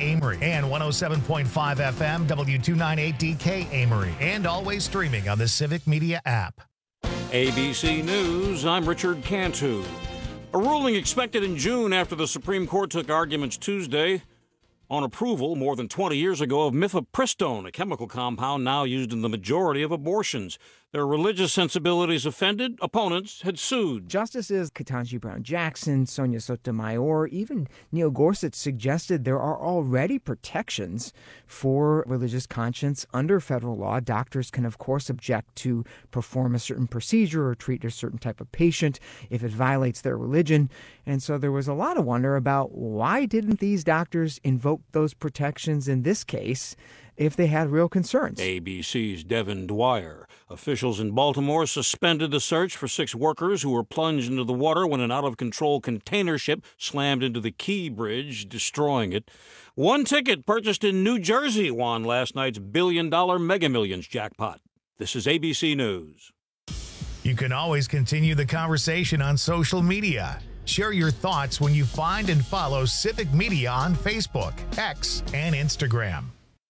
Amory and 107.5 FM W298DK Amory, and always streaming on the Civic Media app. ABC News, I'm Richard Cantu. A ruling expected in June after the Supreme Court took arguments Tuesday on approval more than 20 years ago of mifepristone, a chemical compound now used in the majority of abortions. Their religious sensibilities offended, opponents had sued. Justices Ketanji Brown Jackson, Sonia Sotomayor, even Neil Gorsuch suggested there are already protections for religious conscience under federal law. Doctors can, of course, object to perform a certain procedure or treat a certain type of patient if it violates their religion. And so there was a lot of wonder about why didn't these doctors invoke those protections in this case if they had real concerns. ABC's Devin Dwyer. Officials in Baltimore suspended the search for 6 workers who were plunged into the water when an out-of-control container ship slammed into the Key Bridge, destroying it. One ticket purchased in New Jersey won last night's billion-dollar Mega Millions jackpot. This is ABC News. You can always continue the conversation on social media. Share your thoughts when you find and follow Civic Media on Facebook, X, and Instagram.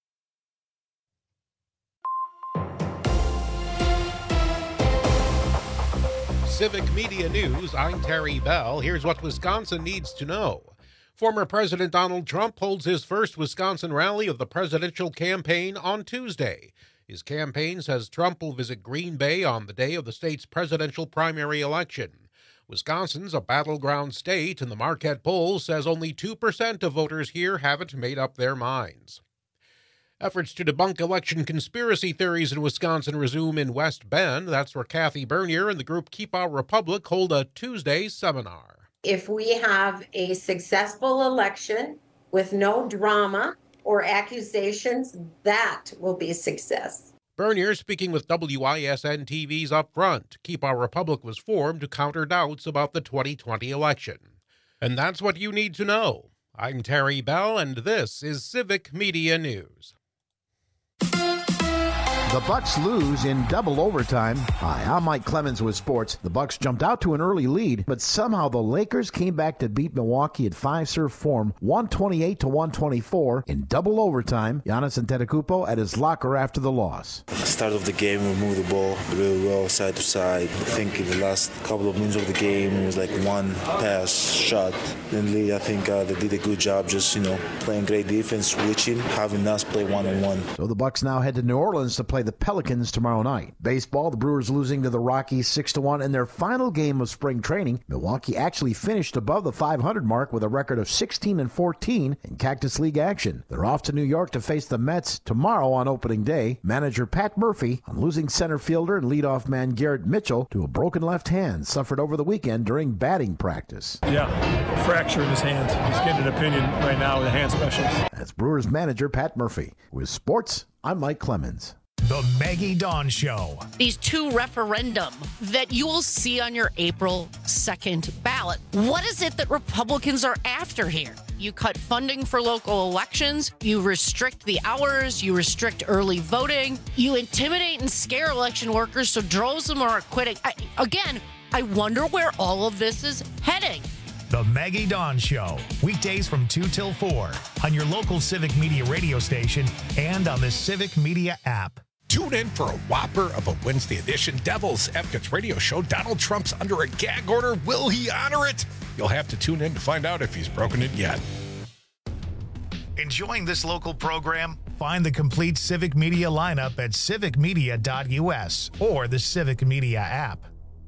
Civic Media News, I'm Terry Bell. Here's what Wisconsin needs to know. Former President Donald Trump holds his first Wisconsin rally of the presidential campaign on Tuesday. His campaign says Trump will visit Green Bay on the day of the state's presidential primary election. Wisconsin's a battleground state, and the Marquette poll says only 2% of voters here haven't made up their minds. Efforts to debunk election conspiracy theories in Wisconsin resume in West Bend. That's where Kathy Bernier and the group Keep Our Republic hold a Tuesday seminar. If we have a successful election with no drama or accusations, that will be a success. Bernier speaking with WISN TV's Up Front. Keep Our Republic was formed to counter doubts about the 2020 election. And that's what you need to know. I'm Terry Bell, and this is Civic Media News. The Bucks lose in double overtime. Hi, I'm Mike Clemens with sports. The Bucks jumped out to an early lead, but somehow the Lakers came back to beat Milwaukee at five-serve form, 128-124 in double overtime. Giannis Antetokounmpo at his locker after the loss. At the start of the game, we moved the ball really well side to side. I think in the last couple of minutes of the game, it was like one pass shot. And I think they did a good job just, playing great defense, switching, having us play one-on-one. So the Bucks now head to New Orleans to play the Pelicans tomorrow night. Baseball, the Brewers losing to the Rockies 6-1 in their final game of spring training. Milwaukee actually finished above the 500 mark with a record of 16-14 in Cactus League action. They're off to New York to face the Mets tomorrow on opening day. Manager Pat Murphy on losing center fielder and leadoff man Garrett Mitchell to a broken left hand suffered over the weekend during batting practice. Yeah, fracture in his hand. He's getting an opinion right now with a hand specialist. That's Brewers manager Pat Murphy. With sports, I'm Mike Clemens. The Maggie Dawn Show. These 2 referendum that you will see on your April 2nd ballot. What is it that Republicans are after here? You cut funding for local elections. You restrict the hours. You restrict early voting. You intimidate and scare election workers so droves of them are quitting. I wonder where all of this is heading. The Maggie Dawn Show. Weekdays from 2 till 4 on your local Civic Media radio station and on the Civic Media app. Tune in for a whopper of a Wednesday edition Devil's Advocates radio show. Donald Trump's under a gag order. Will he honor it? You'll have to tune in to find out if he's broken it yet. Enjoying this local program? Find the complete Civic Media lineup at civicmedia.us or the Civic Media app.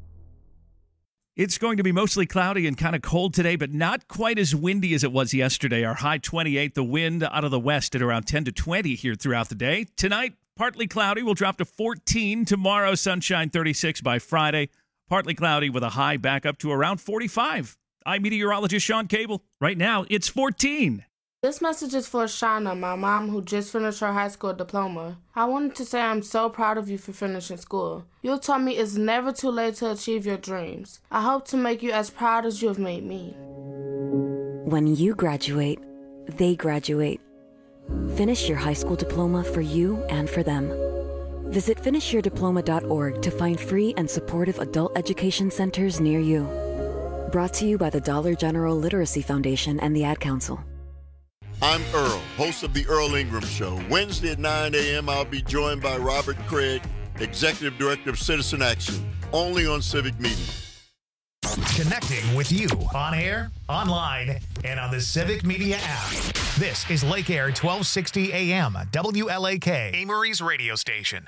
It's going to be mostly cloudy and kind of cold today, but not quite as windy as it was yesterday. Our high 28, the wind out of the west at around 10 to 20 here throughout the day. Tonight, partly cloudy, will drop to 14. Tomorrow, sunshine 36 by Friday. Partly cloudy with a high back up to around 45. I'm meteorologist Sean Cable. Right now, it's 14. This message is for Shauna, my mom, who just finished her high school diploma. I wanted to say I'm so proud of you for finishing school. You taught me it's never too late to achieve your dreams. I hope to make you as proud as you have made me. When you graduate, they graduate. Finish your high school diploma for you and for them. Visit finishyourdiploma.org to find free and supportive adult education centers near you. Brought to you by the Dollar General Literacy Foundation and the Ad Council. I'm Earl, host of The Earl Ingram Show. Wednesday at 9 a.m., I'll be joined by Robert Craig, Executive Director of Citizen Action, only on Civic Media. Connecting with you on air, online, and on the Civic Media app. This is Lake Air 1260 AM, WLAK, Amory's radio station.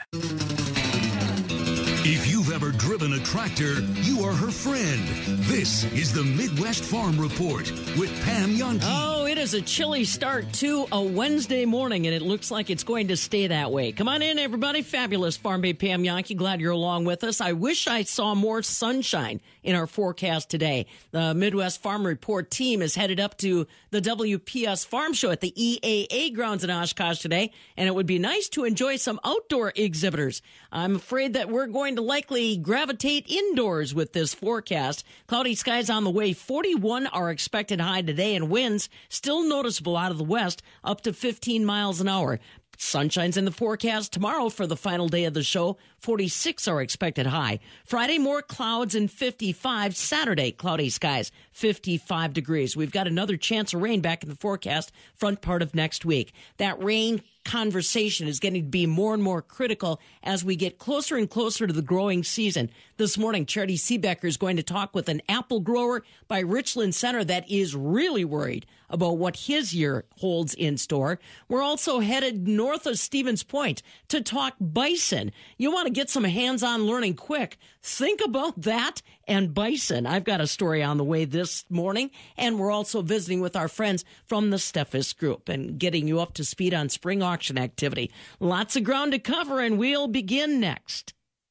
If you've ever driven a tractor, you are her friend. This is the Midwest Farm Report with Pam Jahnke. Oh, it is a chilly start to a Wednesday morning, and it looks like it's going to stay that way. Come on in, everybody. Fabulous Farm Babe Pam Jahnke. Glad you're along with us. I wish I saw more sunshine in our forecast today. The Midwest Farm Report team is headed up to the WPS Farm Show at the EAA grounds in Oshkosh today, and it would be nice to enjoy some outdoor exhibitors. I'm afraid that we're going to likely gravitate indoors with this forecast. Cloudy skies on the way. 41 are expected high today, and winds still noticeable out of the west, up to 15 miles an hour. Sunshine's in the forecast tomorrow for the final day of the show. 46 are expected high. Friday, more clouds and 55. Saturday, cloudy skies, 55 degrees. We've got another chance of rain back in the forecast front part of next week. That rain conversation is getting to be more and more critical as we get closer and closer to the growing season. This morning, Charity Seebecker is going to talk with an apple grower by Richland Center that is really worried about what his year holds in store. We're also headed north of Stevens Point to talk bison. You want to get some hands-on learning quick. Think about that and bison. I've got a story on the way this morning, and we're also visiting with our friends from the Steffes Group and getting you up to speed on spring auction activity. Lots of ground to cover, and we'll begin next.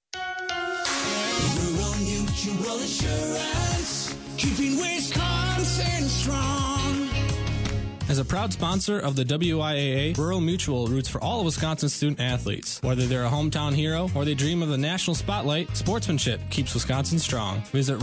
Rural Mutual Insurance, keeping Wisconsin strong. As a proud sponsor of the WIAA, Rural Mutual roots for all of Wisconsin's student athletes. Whether they're a hometown hero or they dream of the national spotlight, sportsmanship keeps Wisconsin strong. Visit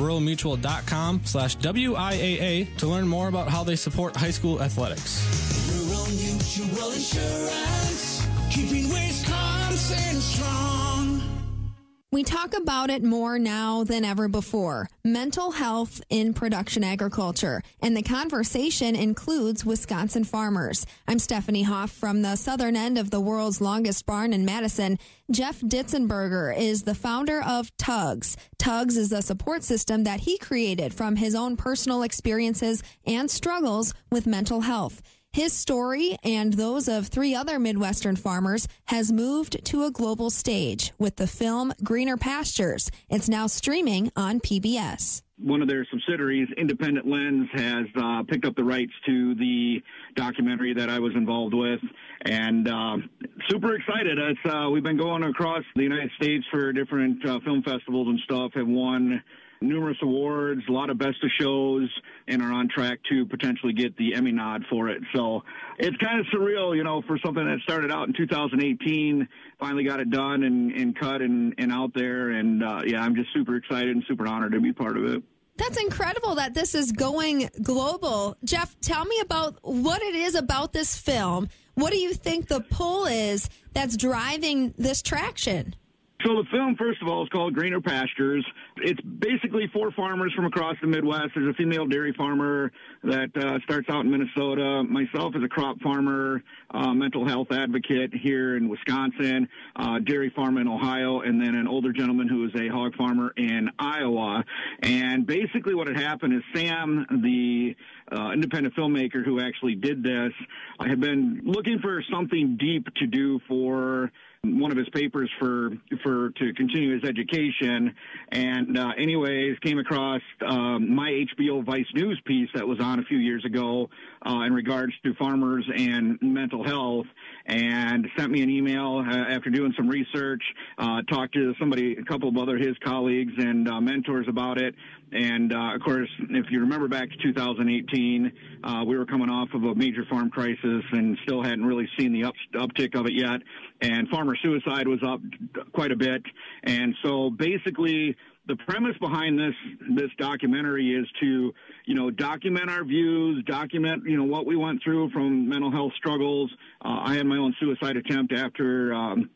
ruralmutual.com/WIAA to learn more about how they support high school athletics. Rural Mutual Insurance, keeping Wisconsin strong. We talk about it more now than ever before. Mental health in production agriculture. And the conversation includes Wisconsin farmers. I'm Stephanie Hoff from the southern end of the world's longest barn in Madison. Jeff Ditzenberger is the founder of Tugs. Tugs is a support system that he created from his own personal experiences and struggles with mental health. His story and those of 3 other Midwestern farmers has moved to a global stage with the film Greener Pastures. It's now streaming on PBS. One of their subsidiaries, Independent Lens, has picked up the rights to the documentary that I was involved with, and super excited. We've been going across the United States for different film festivals and stuff, have won numerous awards, a lot of best of shows, and are on track to potentially get the Emmy nod for it. So it's kind of surreal, for something that started out in 2018, finally got it done and cut and out there. And I'm just super excited and super honored to be part of it. That's incredible that this is going global. Jeff, tell me about what it is about this film. What do you think the pull is that's driving this traction? So the film, first of all, is called Greener Pastures. It's basically 4 farmers from across the Midwest. There's a female dairy farmer that starts out in Minnesota. Myself as a crop farmer, mental health advocate here in Wisconsin, dairy farmer in Ohio, and then an older gentleman who is a hog farmer in Iowa. And basically what had happened is Sam, the independent filmmaker who actually did this, had been looking for something deep to do for one of his papers to continue his education, and anyways came across my HBO Vice News piece that was on a few years ago in regards to farmers and mental health, and sent me an email after doing some research, talked to a couple of other his colleagues and mentors about it. And, of course, if you remember back to 2018, we were coming off of a major farm crisis and still hadn't really seen the uptick of it yet. And farmer suicide was up quite a bit. And so basically the premise behind this documentary is to, document our views, document, what we went through from mental health struggles. I had my own suicide attempt after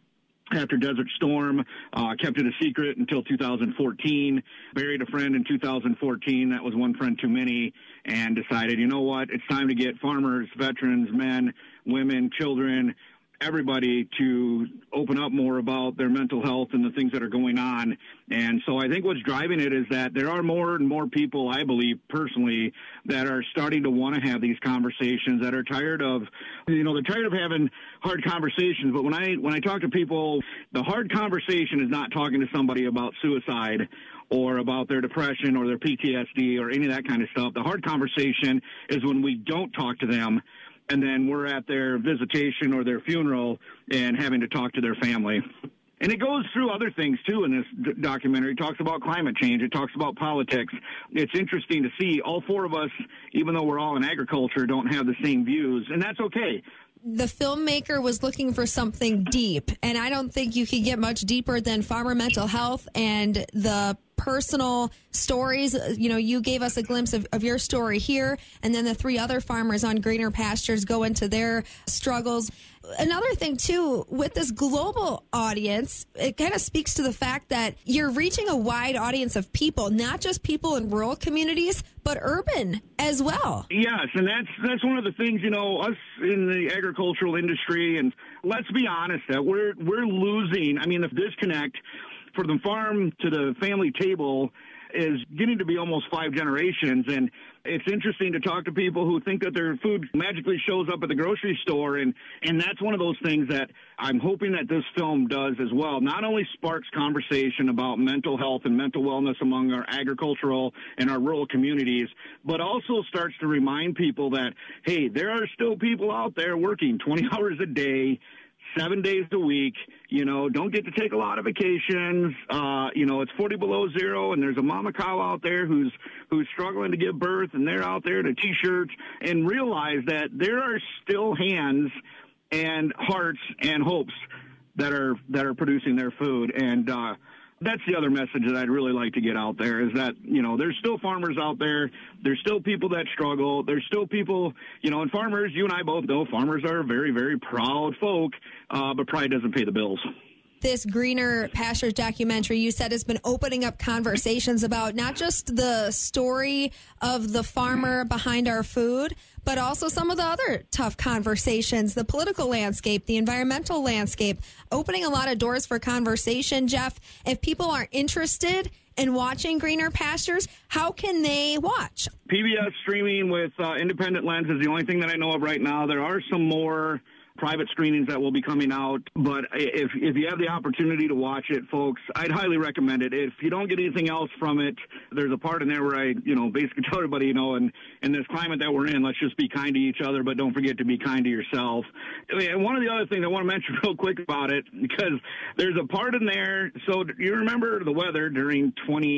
after Desert Storm, kept it a secret until 2014, buried a friend in 2014. That was one friend too many, and decided, you know what, it's time to get farmers, veterans, men, women, children, everybody to open up more about their mental health and the things that are going on. And so I think what's driving it is that there are more and more people, I believe personally, that are starting to want to have these conversations, that are tired of, they're tired of having hard conversations. But when I talk to people, the hard conversation is not talking to somebody about suicide or about their depression or their PTSD or any of that kind of stuff. The hard conversation is when we don't talk to them, and then we're at their visitation or their funeral and having to talk to their family. And it goes through other things, too, in this documentary. It talks about climate change. It talks about politics. It's interesting to see all four of us, even though we're all in agriculture, don't have the same views, and that's okay. The filmmaker was looking for something deep, and I don't think you could get much deeper than farmer mental health and the personal stories. You gave us a glimpse of your story here, and then the three other farmers on Greener Pastures go into their struggles. Another thing, too, with this global audience, it kind of speaks to the fact that you're reaching a wide audience of people, not just people in rural communities, but urban as well. Yes, and that's one of the things, us in the agricultural industry, and let's be honest, that we're losing. I mean, the disconnect for the farm to the family table is getting to be almost 5 generations. And it's interesting to talk to people who think that their food magically shows up at the grocery store. And that's one of those things that I'm hoping that this film does as well. Not only sparks conversation about mental health and mental wellness among our agricultural and our rural communities, but also starts to remind people that, hey, there are still people out there working 20 hours a day, 7 days a week, don't get to take a lot of vacations. It's 40 below zero, and there's a mama cow out there who's struggling to give birth, and they're out there in a T-shirt, and realize that there are still hands and hearts and hopes that are producing their food. And that's the other message that I'd really like to get out there is that, there's still farmers out there. There's still people that struggle. There's still people, and farmers, you and I both know farmers are very, very proud folk, but pride doesn't pay the bills. This Greener Pastures documentary, you said, has been opening up conversations about not just the story of the farmer behind our food, but also some of the other tough conversations, the political landscape, the environmental landscape, opening a lot of doors for conversation. Jeff, if people are interested in watching Greener Pastures, how can they watch? PBS streaming with Independent Lens is the only thing that I know of right now. There are some more private screenings that will be coming out, but if you have the opportunity to watch it, folks, I'd highly recommend it. If you don't get anything else from it, there's a part in there where I, basically tell everybody, in this climate that we're in, let's just be kind to each other, but don't forget to be kind to yourself. And one of the other things I want to mention real quick about it, because there's a part in there, so you remember the weather during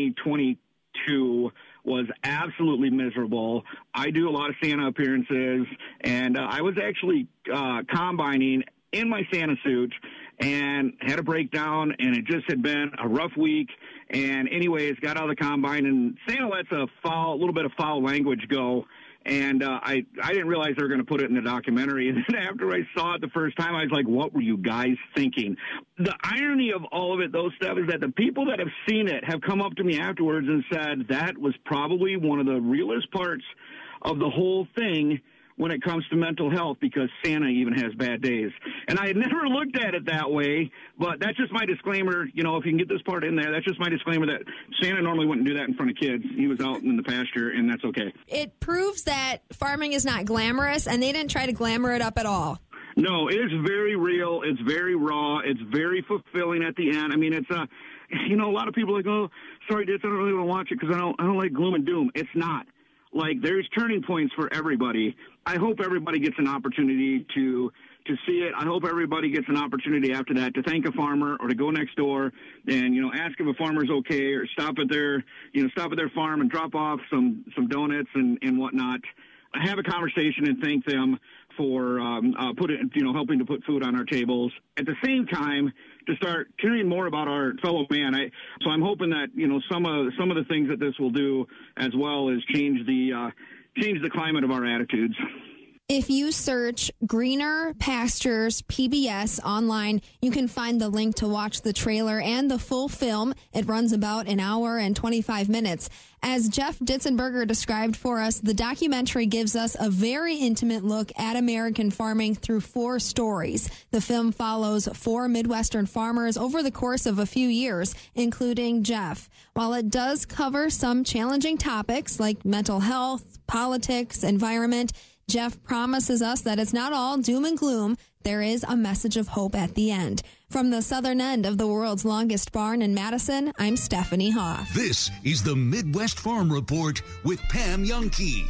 2022 was absolutely miserable. I do a lot of Santa appearances, and I was actually combining in my Santa suit and had a breakdown, and it just had been a rough week. And anyways, got out of the combine, and Santa lets a little bit of foul language go. And I didn't realize they were going to put it in the documentary. And then after I saw it the first time, I was like, what were you guys thinking? The irony of all of it, though, Steph, is that the people that have seen it have come up to me afterwards and said that was probably one of the realest parts of the whole thing when it comes to mental health, because Santa even has bad days. And I had never looked at it that way, but that's just my disclaimer. If you can get this part in there, that's just my disclaimer that Santa normally wouldn't do that in front of kids. He was out in the pasture, and that's okay. It proves that farming is not glamorous, and they didn't try to glamour it up at all. No, it is very real. It's very raw. It's very fulfilling at the end. I mean, it's a lot of people are like, oh, sorry, Ditz, I don't really want to watch it because I don't like gloom and doom. It's not. Like, there's turning points for everybody. I hope everybody gets an opportunity to see it. I hope everybody gets an opportunity after that to thank a farmer or to go next door and, ask if a farmer's okay, or stop at their farm and drop off some donuts and whatnot. Have a conversation and thank them for helping to put food on our tables. At the same time, to start caring more about our fellow man. So I'm hoping that some of the things that this will do as well is change the climate of our attitudes. If you search Greener Pastures PBS online, you can find the link to watch the trailer and the full film. It runs about an hour and 25 minutes. As Jeff Ditzenberger described for us, the documentary gives us a very intimate look at American farming through 4 stories. The film follows 4 Midwestern farmers over the course of a few years, including Jeff. While it does cover some challenging topics like mental health, politics, environment, Jeff promises us that it's not all doom and gloom. There is a message of hope at the end. From the southern end of the world's longest barn in Madison, I'm Stephanie Hoff. This is the Midwest Farm Report with Pam Jahnke.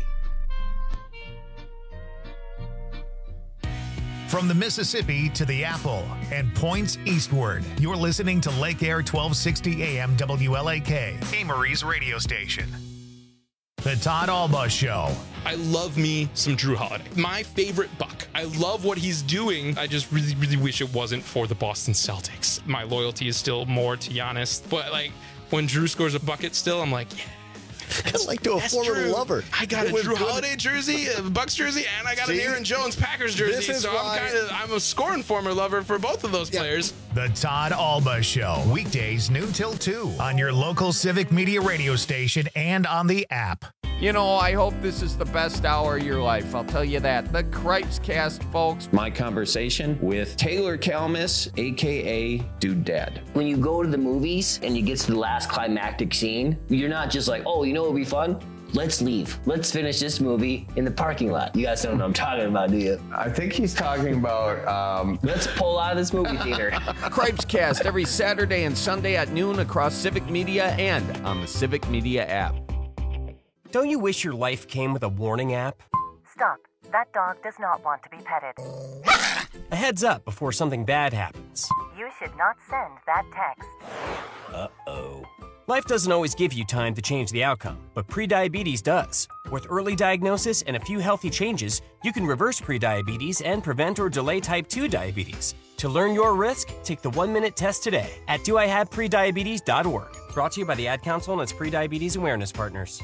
From the Mississippi to the Apple and points eastward, you're listening to Lake Air 1260 AM WLAK, Amory's radio station. The Todd Alba Show. I love me some Drew Holiday. My favorite Buck. I love what he's doing. I just really, really wish it wasn't for the Boston Celtics. My loyalty is still more to Giannis. But, like, when Drew scores a bucket still, I'm like, yeah. Kind of like to a former Drew. lover. I got a Drew Holiday jersey, a Bucks jersey, and I got an Aaron Jones Packers jersey. So I'm a scoring former lover for both of those players. The Todd Alba Show. Weekdays noon till 2 on your local Civic Media radio station and on the app. You know, I hope this is the best hour of your life. I'll tell you that. The Cripes Cast, folks. My conversation with Taylor Kalmus, a.k.a. Dude Dad. When you go to the movies and you get to the last climactic scene, you're not just like, oh, you know what would be fun? Let's leave. Let's finish this movie in the parking lot. You guys don't know what I'm talking about, do you? I think he's talking about, Let's pull out of this movie theater. Cripes Cast every Saturday and Sunday at noon across Civic Media and on the Civic Media app. Don't you wish your life came with a warning app? Stop. That dog does not want to be petted. A heads up before something bad happens. You should not send that text. Uh-oh. Life doesn't always give you time to change the outcome, but prediabetes does. With early diagnosis and a few healthy changes, you can reverse prediabetes and prevent or delay type 2 diabetes. To learn your risk, take the 1-minute test today at doihaveprediabetes.org. Brought to you by the Ad Council and its prediabetes awareness partners.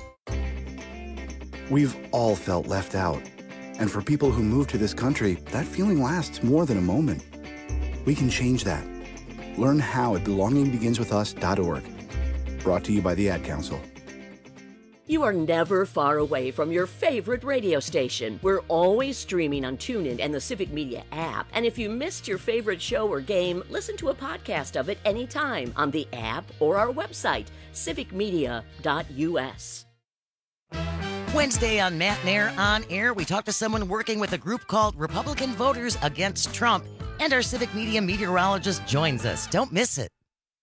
We've all felt left out. And for people who move to this country, that feeling lasts more than a moment. We can change that. Learn how at belongingbeginswithus.org. Brought to you by the Ad Council. You are never far away from your favorite radio station. We're always streaming on TuneIn and the Civic Media app. And if you missed your favorite show or game, listen to a podcast of it anytime on the app or our website, civicmedia.us. Wednesday on Matt and Air On Air, we talked to someone working with a group called Republican Voters Against Trump, and our Civic Media meteorologist joins us. Don't miss it.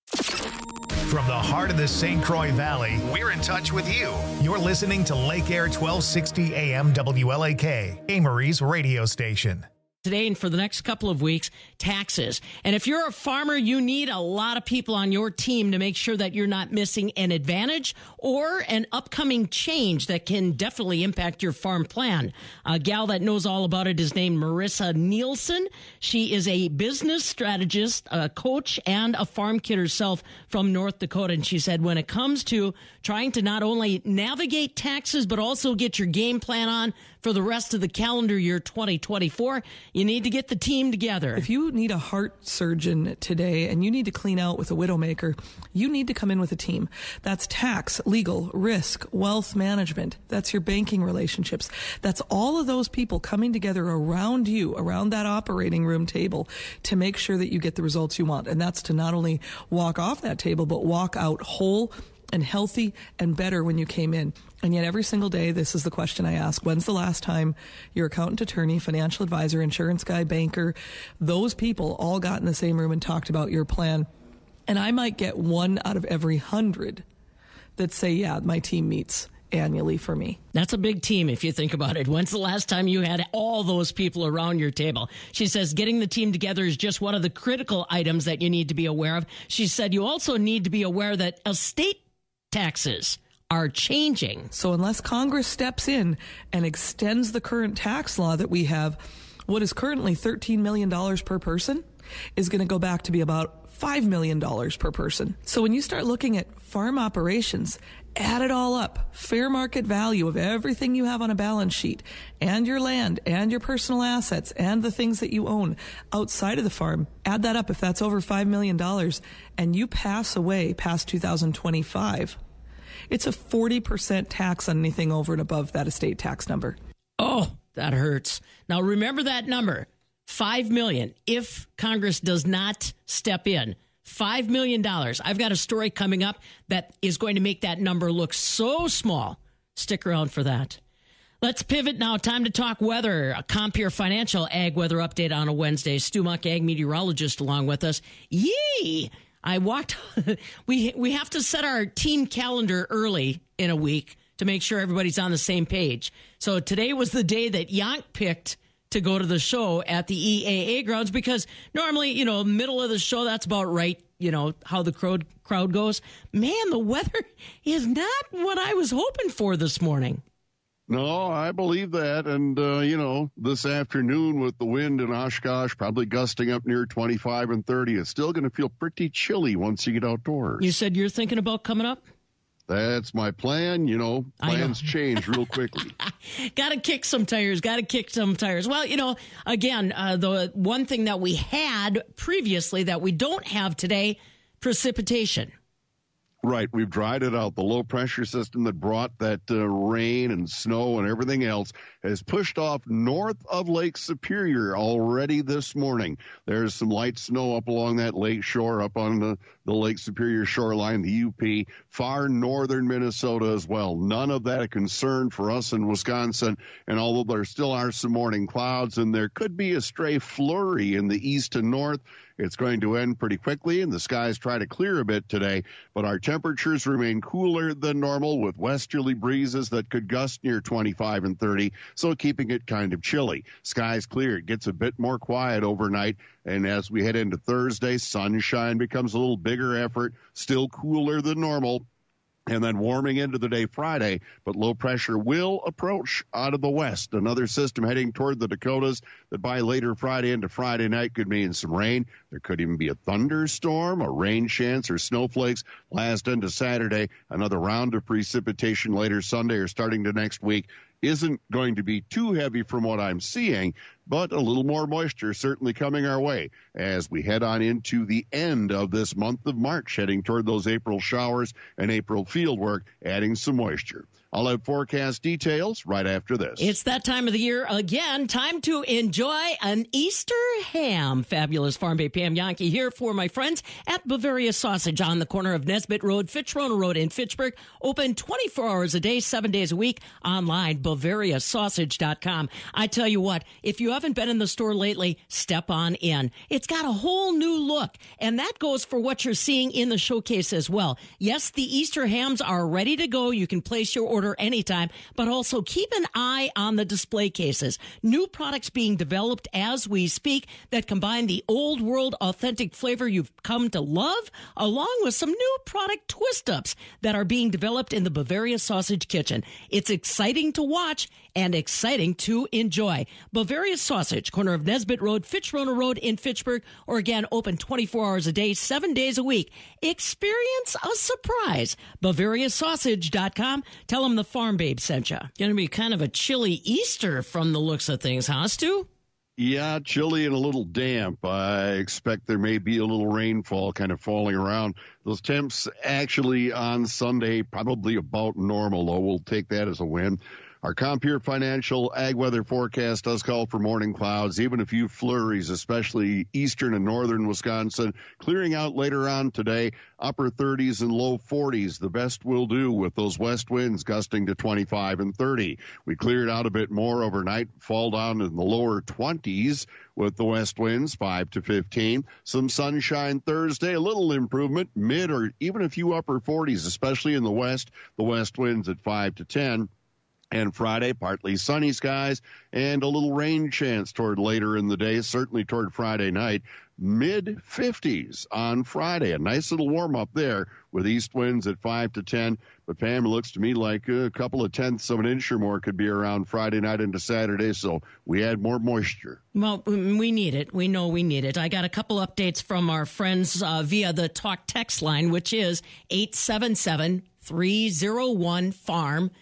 From the heart of the St. Croix Valley, we're in touch with you. You're listening to Lake Air 1260 AM WLAK, Amory's radio station. Today and for the next couple of weeks, taxes. And if you're a farmer, you need a lot of people on your team to make sure that you're not missing an advantage or an upcoming change that can definitely impact your farm plan. A gal that knows all about it is named Marissa Nielsen. She is a business strategist, a coach, and a farm kid herself from North Dakota. And she said when it comes to trying to not only navigate taxes, but also get your game plan on for the rest of the calendar year 2024, you need to get the team together. If you need a heart surgeon today and you need to clean out with a Widowmaker, you need to come in with a team. That's tax, legal, risk, wealth management. That's your banking relationships. That's all of those people coming together around you, around that operating room table to make sure that you get the results you want. And that's to not only walk off that table, but walk out whole and healthy and better when you came in. And yet every single day, this is the question I ask. When's the last time your accountant, attorney, financial advisor, insurance guy, banker, those people all got in the same room and talked about your plan? And I might get 1 out of every 100 that say, yeah, my team meets annually for me. That's a big team if you think about it. When's the last time you had all those people around your table? She says getting the team together is just one of the critical items that you need to be aware of. She said you also need to be aware that estate taxes are changing. So unless Congress steps in and extends the current tax law that we have, What is currently $13 million per person is going to go back to be about $5 million per person. So when you start looking at farm operations, add it all up, fair market value of everything you have on a balance sheet, and your land, and your personal assets, and the things that you own outside of the farm, add that up. If that's over $5 million and you pass away past 2025, it's a 40% tax on anything over and above that estate tax number. Oh, that hurts. Now remember that number, $5 million. If Congress does not step in, $5 million. I've got a story coming up that is going to make that number look so small. Stick around for that. Let's pivot now. Time to talk weather. A Compeer Financial Ag Weather Update on a Wednesday. Stu Muck, Ag Meteorologist, along with us. Yee! I walked. we have to set our team calendar early in a week to make sure everybody's on the same page. So today was the day that Yank picked to go to the show at the EAA grounds, because normally, middle of the show, that's about right, how the crowd goes. Man, the weather is not what I was hoping for this morning. No, I believe that. And, this afternoon with the wind in Oshkosh probably gusting up near 25 and 30, it's still going to feel pretty chilly once you get outdoors. You said you're thinking about coming up? That's my plan. Plans change real quickly. Got to kick some tires. Well, again, the one thing that we had previously that we don't have today, precipitation. Right. We've dried it out. The low pressure system that brought that rain and snow and everything else has pushed off north of Lake Superior already this morning. There's some light snow up along that lake shore, up on the Lake Superior shoreline, the UP, far northern Minnesota as well. None of that a concern for us in Wisconsin. And although there still are some morning clouds and there could be a stray flurry in the east and north, it's going to end pretty quickly, and the skies try to clear a bit today, but our temperatures remain cooler than normal with westerly breezes that could gust near 25 and 30, so keeping it kind of chilly. Skies clear. It gets a bit more quiet overnight, and as we head into Thursday, sunshine becomes a little bigger effort, still cooler than normal. And then warming into the day Friday, but low pressure will approach out of the west. Another system heading toward the Dakotas that by later Friday into Friday night could mean some rain. There could even be a thunderstorm, a rain chance, or snowflakes last into Saturday. Another round of precipitation later Sunday or starting to next week. Isn't going to be too heavy from what I'm seeing, but a little more moisture certainly coming our way as we head on into the end of this month of March, heading toward those April showers and April field work, adding some moisture. I'll have forecast details right after this. It's that time of the year again. Time to enjoy an Easter ham. Fabulous Farm Bay Pam Yankee here for my friends at Bavaria Sausage on the corner of Nesbitt Road, Fitzroy Road in Fitchburg. Open 24 hours a day, 7 days a week. Online, BavariaSausage.com. I tell you what, if you haven't been in the store lately, step on in. It's got a whole new look, and that goes for what you're seeing in the showcase as well. Yes, the Easter hams are ready to go. You can place your order anytime, but also keep an eye on the display cases. New products being developed as we speak that combine the old world authentic flavor you've come to love, along with some new product twist-ups that are being developed in the Bavaria Sausage Kitchen. It's exciting to watch and exciting to enjoy. Bavaria Sausage, corner of Nesbitt Road, Fitzroy Road in Fitchburg, or again, open 24 hours a day, 7 days a week. Experience a surprise. BavariaSausage.com. Tell them the Farm Babe sent you. Going to be kind of a chilly Easter from the looks of things, huh, Stu? Yeah, chilly and a little damp. I expect there may be a little rainfall kind of falling around. Those temps actually on Sunday probably about normal, though. We'll take that as a win. Our Compeer Financial Ag Weather forecast does call for morning clouds, even a few flurries, especially eastern and northern Wisconsin. Clearing out later on today, upper 30s and low 40s. The best will do with those west winds gusting to 25 and 30. We cleared out a bit more overnight, fall down in the lower 20s with the west winds, 5 to 15. Some sunshine Thursday, a little improvement, mid or even a few upper 40s, especially in the west winds at 5 to 10. And Friday, partly sunny skies and a little rain chance toward later in the day, certainly toward Friday night. Mid-50s on Friday. A nice little warm-up there with east winds at 5 to 10. But, Pam, it looks to me like a couple of tenths of an inch or more could be around Friday night into Saturday, so we add more moisture. Well, we need it. We know we need it. I got a couple updates from our friends via the Talk text line, which is 877-301-FARM.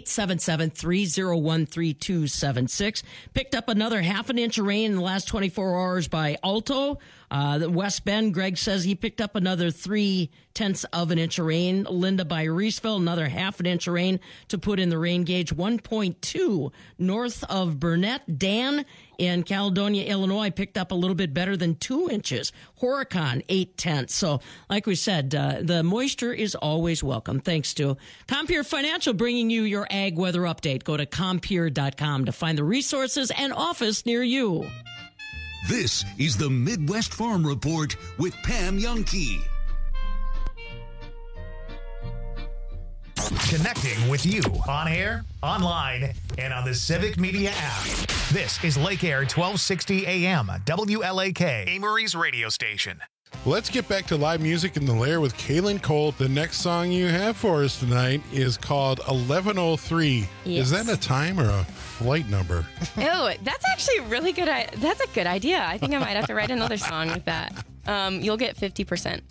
877-301-3276. Picked up another half an inch of rain in the last 24 hours by Alto. The West Bend, Greg says he picked up another 0.3 of an inch of rain. Linda by Reeseville, another half an inch of rain to put in the rain gauge. 1.2 north of Burnett. Dan in Caledonia, Illinois, picked up a little bit better than 2 inches. Horicon, 0.8. So, like we said, the moisture is always welcome. Thanks to Compeer Financial, bringing you your ag weather update. Go to Compeer.com to find the resources and office near you. This is the Midwest Farm Report with Pam Jahnke. Connecting with you on air, online, and on the Civic Media app. This is Lake Air 1260 AM, WLAK, Amory's radio station. Let's get back to live music in the Lair with Kaylin Cole. The next song you have for us tonight is called 1103. Yes. Is that a time or a flight number? Oh, that's actually really good. That's a good idea. I think I might have to write another song with that. You'll get 50%.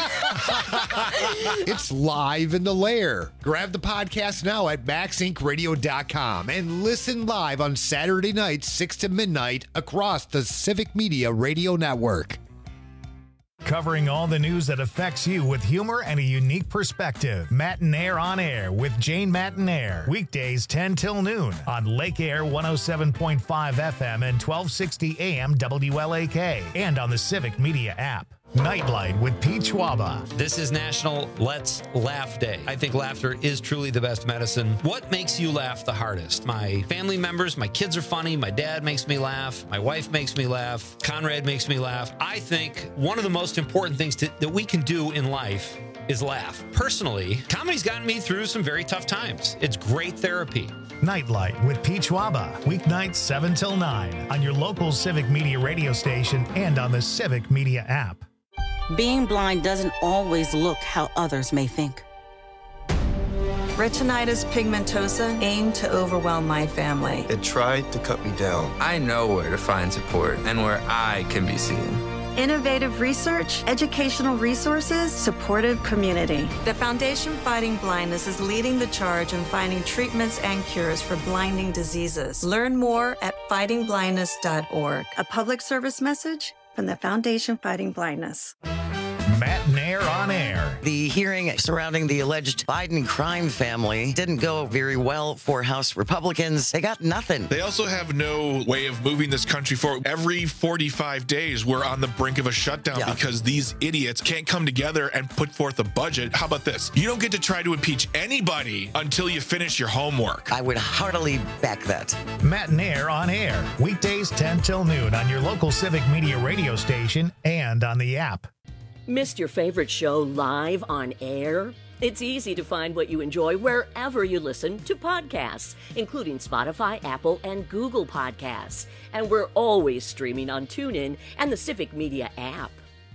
It's live in the Lair. Grab the podcast now at MaxIncRadio.com and listen live on Saturday nights, 6 to midnight, across the Civic Media Radio Network. Covering all the news that affects you with humor and a unique perspective. Matinaire on Air with Jane Matinaire. Weekdays 10 till noon on Lake Air 107.5 FM and 1260 AM WLAK. And on the Civic Media app. Nightlight with Pete Schwaba. This is National Let's Laugh Day. I think laughter is truly the best medicine. What makes you laugh the hardest? My family members, my kids are funny, my dad makes me laugh, my wife makes me laugh, Conrad makes me laugh. I think one of the most important things that we can do in life is laugh. Personally, comedy's gotten me through some very tough times. It's great therapy. Nightlight with Pete Schwaba. Weeknights 7 till 9 on your local Civic Media radio station and on the Civic Media app. Being blind doesn't always look how others may think. Retinitis pigmentosa aimed to overwhelm my family. It tried to cut me down. I know where to find support and where I can be seen. Innovative research, educational resources, supportive community. The Foundation Fighting Blindness is leading the charge in finding treatments and cures for blinding diseases. Learn more at fightingblindness.org. A public service message from the Foundation Fighting Blindness. Matinaire on Air. The hearing surrounding the alleged Biden crime family didn't go very well for House Republicans. They got nothing. They also have no way of moving this country forward. Every 45 days, we're on the brink of a shutdown because these idiots can't come together and put forth a budget. How about this? You don't get to try to impeach anybody until you finish your homework. I would heartily back that. Matinaire on Air. Weekdays 10 till noon on your local Civic Media radio station and on the app. Missed your favorite show live on air? It's easy to find what you enjoy wherever you listen to podcasts, including Spotify, Apple, and Google Podcasts. And we're always streaming on TuneIn and the Civic Media app.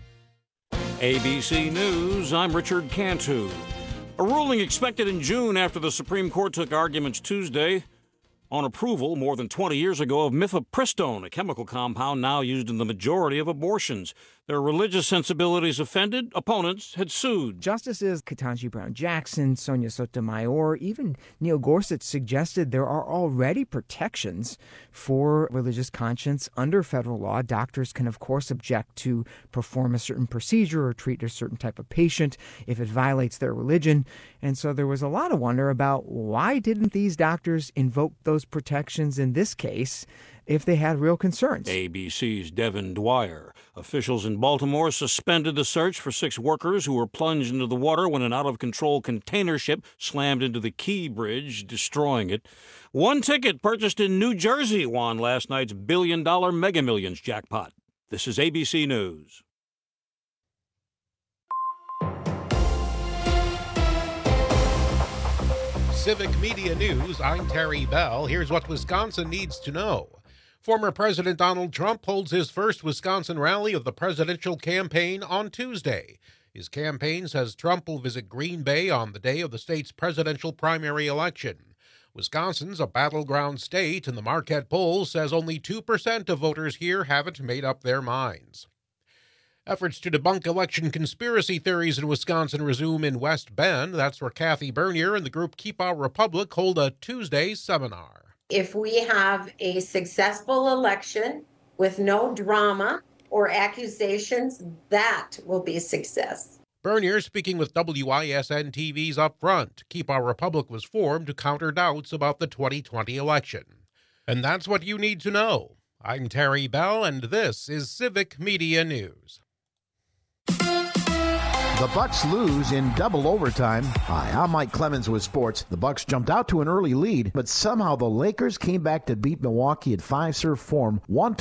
ABC News, I'm Richard Cantu. A ruling expected in June after the Supreme Court took arguments Tuesday on approval more than 20 years ago of mifepristone, a chemical compound now used in the majority of abortions. Their religious sensibilities offended, opponents had sued. Justices Ketanji Brown Jackson, Sonia Sotomayor, even Neil Gorsuch suggested there are already protections for religious conscience under federal law. Doctors can, of course, object to perform a certain procedure or treat a certain type of patient if it violates their religion. And so there was a lot of wonder about why didn't these doctors invoke those protections in this case if they had real concerns. ABC's Devin Dwyer. Officials in Baltimore suspended the search for 6 workers who were plunged into the water when an out-of-control container ship slammed into the Key Bridge, destroying it. One ticket purchased in New Jersey won last night's $1 billion Mega Millions jackpot. This is ABC News. Civic Media News, I'm Terry Bell. Here's what Wisconsin needs to know. Former President Donald Trump holds his first Wisconsin rally of the presidential campaign on Tuesday. His campaign says Trump will visit Green Bay on the day of the state's presidential primary election. Wisconsin's a battleground state, and the Marquette poll says only 2% of voters here haven't made up their minds. Efforts to debunk election conspiracy theories in Wisconsin resume in West Bend. That's where Kathy Bernier and the group Keep Our Republic hold a Tuesday seminar. If we have a successful election with no drama or accusations, that will be a success. Bernier speaking with WISN TV's Up Front. Keep Our Republic was formed to counter doubts about the 2020 election. And that's what you need to know. I'm Terry Bell, and this is Civic Media News. The Bucks lose in double overtime. Hi, I'm Mike Clemens with sports. The Bucks jumped out to an early lead, but somehow the Lakers came back to beat Milwaukee in five-serve form,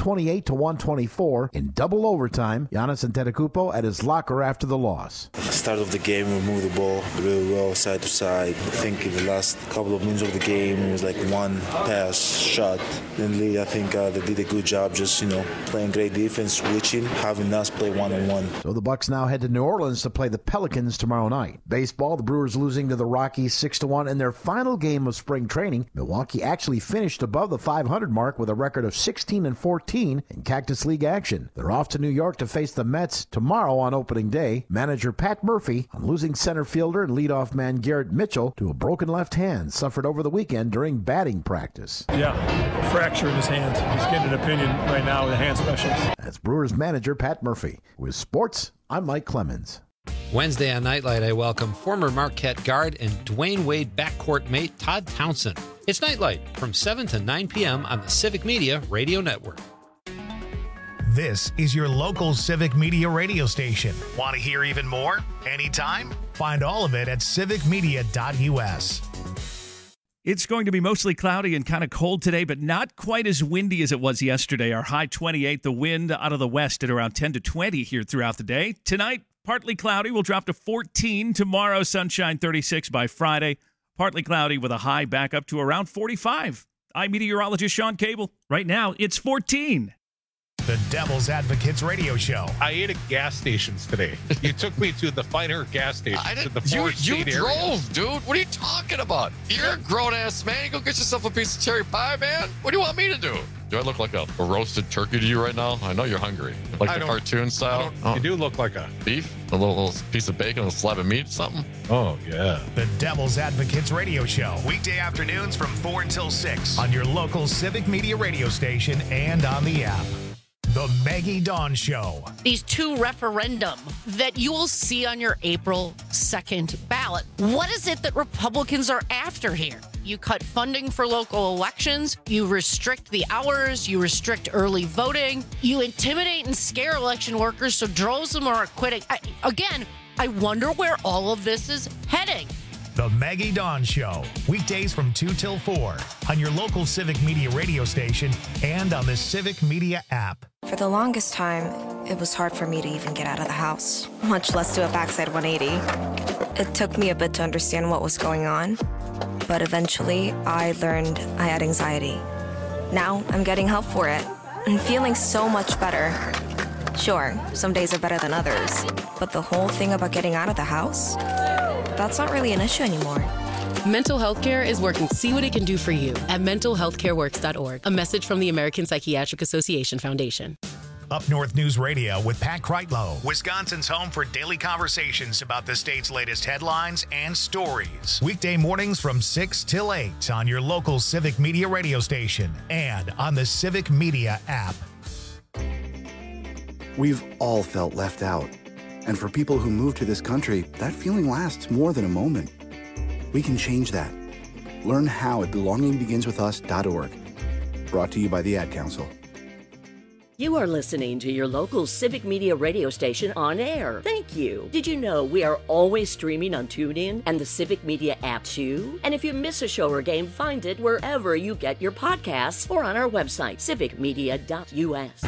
128-124 in double overtime. Giannis Antetokounmpo at his locker after the loss. At the start of the game, we moved the ball really well, side to side. I think in the last couple of minutes of the game, it was like one pass, shot. Then I think they did a good job just, playing great defense, switching, having us play one-on-one. So the Bucks now head to New Orleans to play the Pelicans tomorrow night. Baseball, the Brewers losing to the Rockies 6-1 in their final game of spring training. Milwaukee actually finished above the 500 mark with a record of 16-14 in Cactus League action. They're off to New York to face the Mets tomorrow on opening day. Manager Pat Murphy on losing center fielder and leadoff man Garrett Mitchell to a broken left hand suffered over the weekend during batting practice. Yeah, fracture in his hand. He's getting an opinion right now with the hand specialist. That's Brewers manager Pat Murphy. With sports, I'm Mike Clemens. Wednesday on Nightlight, I welcome former Marquette guard and Dwayne Wade backcourt mate Todd Townsend. It's Nightlight from 7 to 9 p.m. on the Civic Media Radio Network. This is your local Civic Media radio station. Want to hear even more? Anytime? Find all of it at civicmedia.us. It's going to be mostly cloudy and kind of cold today, but not quite as windy as it was yesterday. Our high 28, the wind out of the west at around 10 to 20 here throughout the day. Tonight, partly cloudy, will drop to 14. Tomorrow, sunshine 36 by Friday. Partly cloudy with a high back up to around 45. I'm meteorologist Sean Cable. Right now, it's 14. The Devil's Advocates Radio Show. I ate at gas stations today. You took me to the finer gas stations. You drove, dude. What are you talking about? You're a grown-ass man. You go get yourself a piece of cherry pie, man. What do you want me to do? Do I look like a roasted turkey to you right now? I know you're hungry. Like the cartoon style? You do look like a beef? A little piece of bacon, a slab of meat, something? Oh, yeah. The Devil's Advocates Radio Show. Weekday afternoons from 4 until 6 on your local Civic Media radio station and on the app. The Maggie Dawn Show. These two referendum that you will see on your April 2nd ballot. What is it that Republicans are after here? You cut funding for local elections. You restrict the hours. You restrict early voting. You intimidate and scare election workers so droves of them are quitting. I wonder where all of this is heading. The Maggie Dawn Show. Weekdays from 2 till 4 on your local Civic Media radio station and on the Civic Media app. For the longest time, it was hard for me to even get out of the house, much less do a backside 180. It took me a bit to understand what was going on, but eventually I learned I had anxiety. Now I'm getting help for it and feeling so much better. Sure, some days are better than others, but the whole thing about getting out of the house, that's not really an issue anymore. Mental health care is working. See what it can do for you at mentalhealthcareworks.org. A message from the American Psychiatric Association Foundation. Up North News Radio with Pat Kreitlow, Wisconsin's home for daily conversations about the state's latest headlines and stories. Weekday mornings from 6 till 8 on your local Civic Media radio station and on the Civic Media app. We've all felt left out. And for people who move to this country, that feeling lasts more than a moment. We can change that. Learn how at belongingbeginswithus.org. Brought to you by the Ad Council. You are listening to your local Civic Media radio station on air. Thank you. Did you know we are always streaming on TuneIn and the Civic Media app too? And if you miss a show or game, find it wherever you get your podcasts or on our website, civicmedia.us.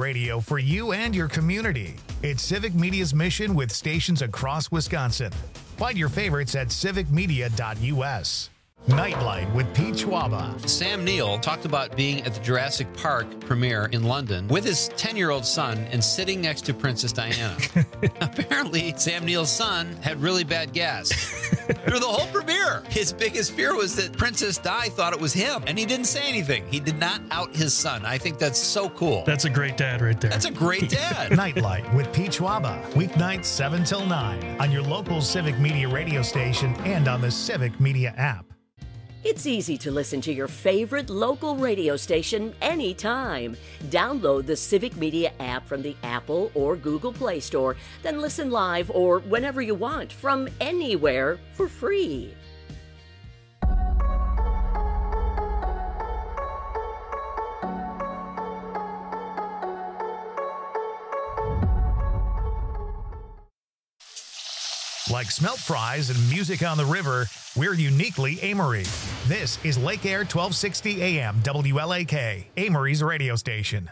radio for you and your community. It's Civic Media's mission with stations across Wisconsin. Find your favorites at civicmedia.us. Nightlight with Pete Schwaba. Sam Neill talked about being at the Jurassic Park premiere in London with his 10-year-old son and sitting next to Princess Diana. Apparently, Sam Neill's son had really bad gas. Through the whole premiere, his biggest fear was that Princess Di thought it was him, and he didn't say anything. He did not out his son. I think that's so cool. That's a great dad right there. That's a great dad. Nightlight with Pete Schwaba. Weeknights 7 till 9 on your local Civic Media radio station and on the Civic Media app. It's easy to listen to your favorite local radio station anytime. Download the Civic Media app from the Apple or Google Play Store, then listen live or whenever you want from anywhere for free. Like smelt fries and music on the river, we're uniquely Amory. This is Lake Air 1260 AM WLAK, Amory's radio station.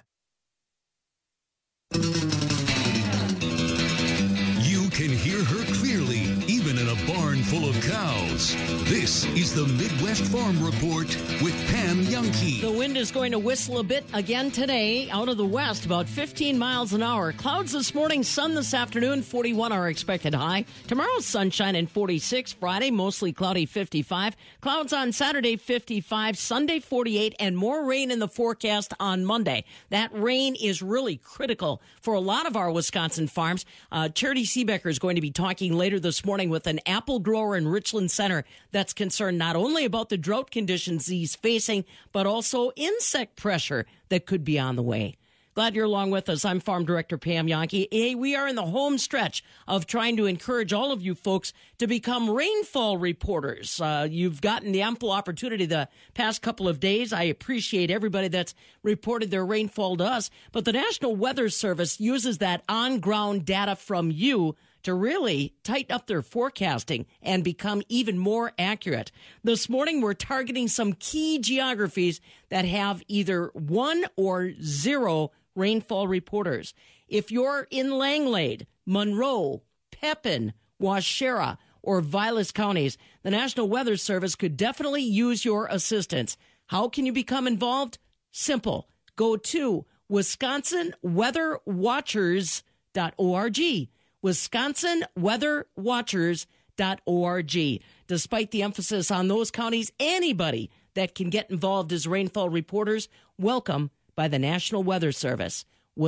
You can hear her clearly, even in a barn full of cows. This is the Midwest Farm Report with Pam Youngkey. The wind is going to whistle a bit again today out of the west, about 15 miles an hour. Clouds this morning, sun this afternoon, 41 our expected high. Tomorrow, sunshine and 46. Friday, mostly cloudy, 55. Clouds on Saturday, 55. Sunday, 48, and more rain in the forecast on Monday. That rain is really critical for a lot of our Wisconsin farms. Charity Seebecker is going to be talking later this morning with an apple grower in Richland Center that's concerned not only about the drought conditions he's facing, but also insect pressure that could be on the way. Glad you're along with us. I'm Farm Director Pam Youngkey. Hey, we are in the home stretch of trying to encourage all of you folks to become rainfall reporters. You've gotten the ample opportunity the past couple of days. I appreciate everybody that's reported their rainfall to us. But the National Weather Service uses that on-ground data from you to really tighten up their forecasting and become even more accurate. This morning, we're targeting some key geographies that have either 1 or 0 rainfall reporters. If you're in Langlade, Monroe, Pepin, Waushara, or Vilas counties, the National Weather Service could definitely use your assistance. How can you become involved? Simple. Go to WisconsinWeatherWatchers.org. WisconsinWeatherWatchers.org. Despite the emphasis on those counties, anybody that can get involved as rainfall reporters, welcome by the National Weather Service.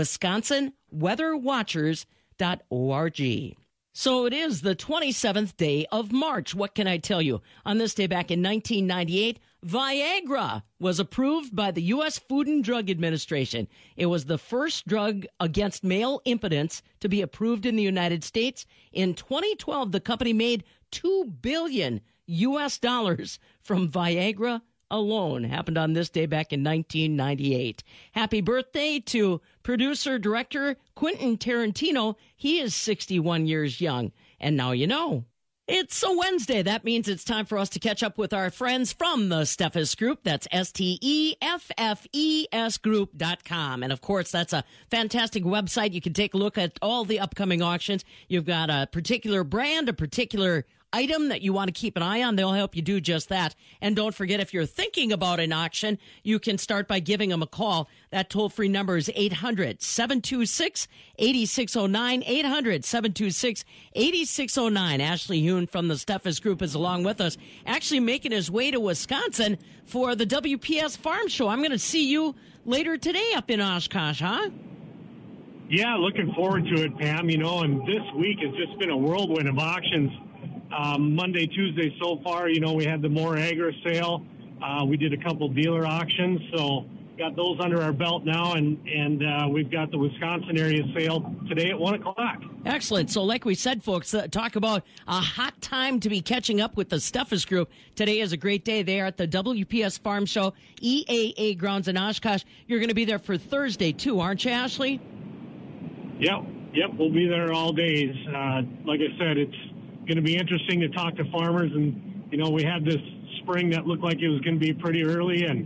WisconsinWeatherWatchers.org. So it is the 27th day of March. What can I tell you? On this day back in 1998, Viagra was approved by the U.S. Food and Drug Administration. It was the first drug against male impotence to be approved in the United States. In 2012, the company made $2 billion from Viagra alone. Happened on this day back in 1998. Happy birthday to producer-director Quentin Tarantino. He is 61 years young. And now you know. It's a Wednesday. That means it's time for us to catch up with our friends from the Steffes Group. That's STEFFES Group.com. And of course, that's a fantastic website. You can take a look at all the upcoming auctions. You've got a particular brand, a particular item that you want to keep an eye on. They'll help you do just that. And don't forget, if you're thinking about an auction, you can start by giving them a call. That toll-free number is 800-726-8609, 800-726-8609. Ashley Hune from the Steffes Group is along with us, actually making his way to Wisconsin for the WPS Farm Show. I'm going to see you later today up in Oshkosh, huh? Yeah, looking forward to it, Pam. You know, and this week has just been a whirlwind of auctions. Monday, Tuesday so far, you know, we had the More Agri sale. We did a couple dealer auctions, so got those under our belt now, and we've got the Wisconsin area sale today at 1 o'clock. Excellent. So like we said, folks, talk about a hot time to be catching up with the Steffes Group. Today is a great day. They are at the WPS Farm Show, EAA grounds in Oshkosh. You're going to be there for Thursday, too, aren't you, Ashley? Yep, we'll be there all days. Like I said, it's going to be interesting to talk to farmers, and you know, we had this spring that looked like it was going to be pretty early, and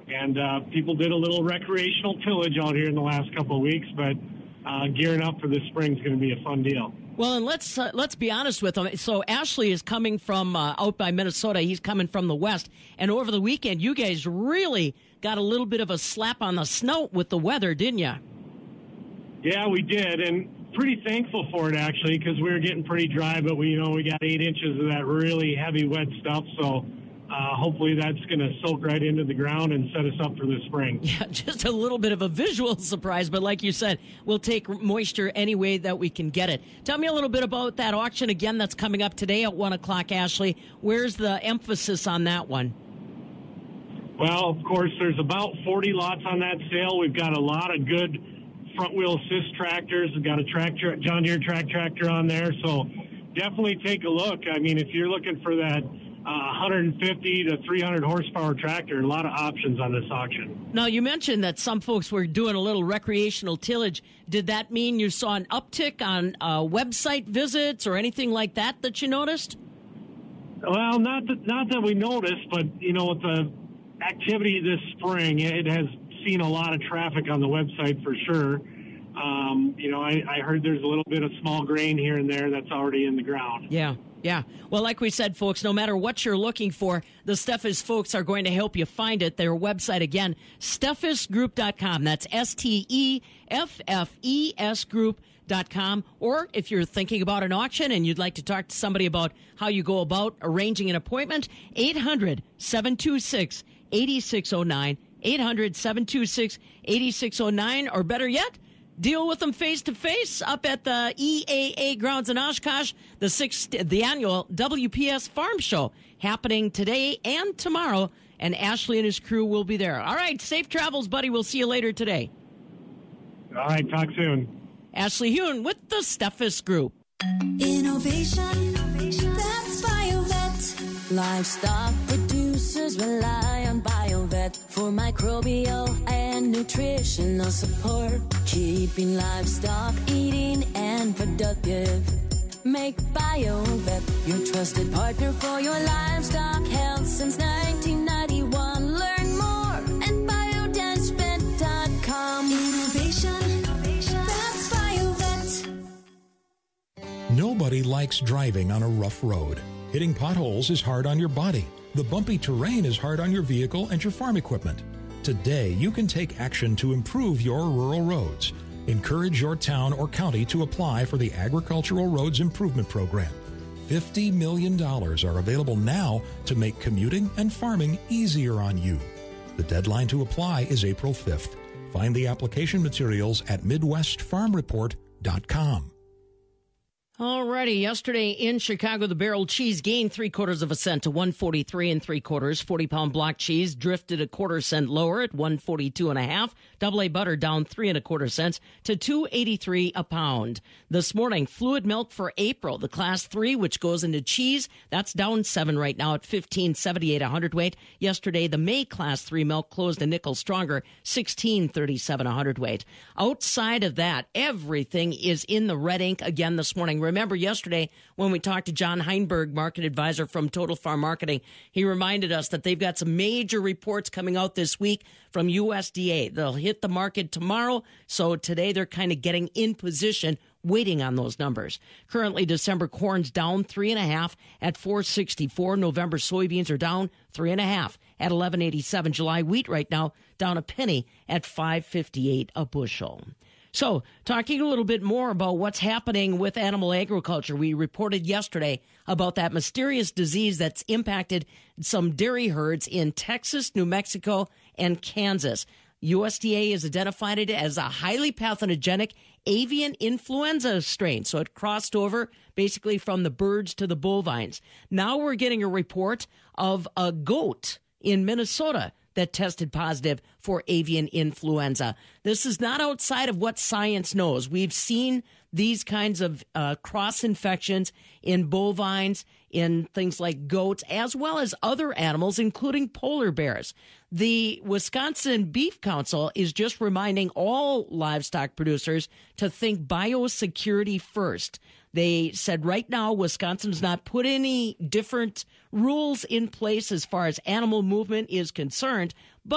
And people did a little recreational tillage out here in the last couple of weeks, but gearing up for this spring is going to be a fun deal. Well, and let's be honest with him. So Ashley is coming from out by Minnesota. He's coming from the west. And over the weekend, you guys really got a little bit of a slap on the snout with the weather, didn't you? Yeah, we did, and pretty thankful for it actually, because we were getting pretty dry. But we got 8 inches of that really heavy wet stuff. So hopefully that's going to soak right into the ground and set us up for the spring. Yeah, just a little bit of a visual surprise, but like you said, we'll take moisture any way that we can get it. Tell me a little bit about that auction again that's coming up today at 1 o'clock, Ashley. Where's the emphasis on that one? Well, of course, there's about 40 lots on that sale. We've got a lot of good front-wheel assist tractors. We've got a John Deere track tractor on there, so definitely take a look. I mean, if you're looking for that 150 to 300 horsepower tractor, a lot of options on this auction. Now, you mentioned that some folks were doing a little recreational tillage. Did that mean you saw an uptick on website visits or anything like that you noticed? Well, not that we noticed, but, with the activity this spring, it has seen a lot of traffic on the website for sure. I heard there's a little bit of small grain here and there that's already in the ground. Yeah. Well, like we said, folks, no matter what you're looking for, the Steffes folks are going to help you find it. Their website, again, steffesgroup.com. That's STEFFES group.com. Or if you're thinking about an auction and you'd like to talk to somebody about how you go about arranging an appointment, 800-726-8609. 800-726-8609, or better yet, deal with them face-to-face up at the EAA grounds in Oshkosh, the annual WPS Farm Show, happening today and tomorrow, and Ashley and his crew will be there. All right, safe travels, buddy. We'll see you later today. All right, talk soon. Ashley Hune with the Steffes Group. Innovation, that's BioVet. Livestock producers rely on BioVet for microbial and nutritional support, keeping livestock eating and productive. Make BioVet your trusted partner for your livestock health since 1991. Learn more at biodensvet.com. Innovation, that's BioVet. Nobody likes driving on a rough road. Hitting potholes is hard on your body. The bumpy terrain is hard on your vehicle and your farm equipment. Today, you can take action to improve your rural roads. Encourage your town or county to apply for the Agricultural Roads Improvement Program. $50 million are available now to make commuting and farming easier on you. The deadline to apply is April 5th. Find the application materials at MidwestFarmReport.com. Alrighty, yesterday in Chicago, the barrel cheese gained 3/4 cent to 143 3/4. 40-pound block cheese drifted 1/4 cent lower at 142 1/2. AA butter down 3 1/4 cents to $2.83 a pound. This morning, fluid milk for April, the class 3, which goes into cheese, that's down 7 right now at 15.78 a hundredweight. Yesterday, the May class 3 milk closed a nickel stronger, 16.37 a hundredweight. Outside of that, everything is in the red ink again this morning. Remember yesterday when we talked to John Heinberg, market advisor from Total Farm Marketing, he reminded us that they've got some major reports coming out this week from USDA. They'll hit the market tomorrow, so today they're kind of getting in position, waiting on those numbers. Currently, December corn's down 3 1/2 at 4.64. November soybeans are down 3 1/2 at 11.87. July wheat right now down a penny at 5.58 a bushel. So, talking a little bit more about what's happening with animal agriculture, we reported yesterday about that mysterious disease that's impacted some dairy herds in Texas, New Mexico, and Kansas. USDA has identified it as a highly pathogenic avian influenza strain. So it crossed over basically from the birds to the bovines. Now we're getting a report of a goat in Minnesota that tested positive for avian influenza. This is not outside of what science knows. We've seen these kinds of cross infections in bovines, in things like goats, as well as other animals, including polar bears. The Wisconsin Beef Council is just reminding all livestock producers to think biosecurity first. They said right now Wisconsin's not put any different rules in place as far as animal movement is concerned, but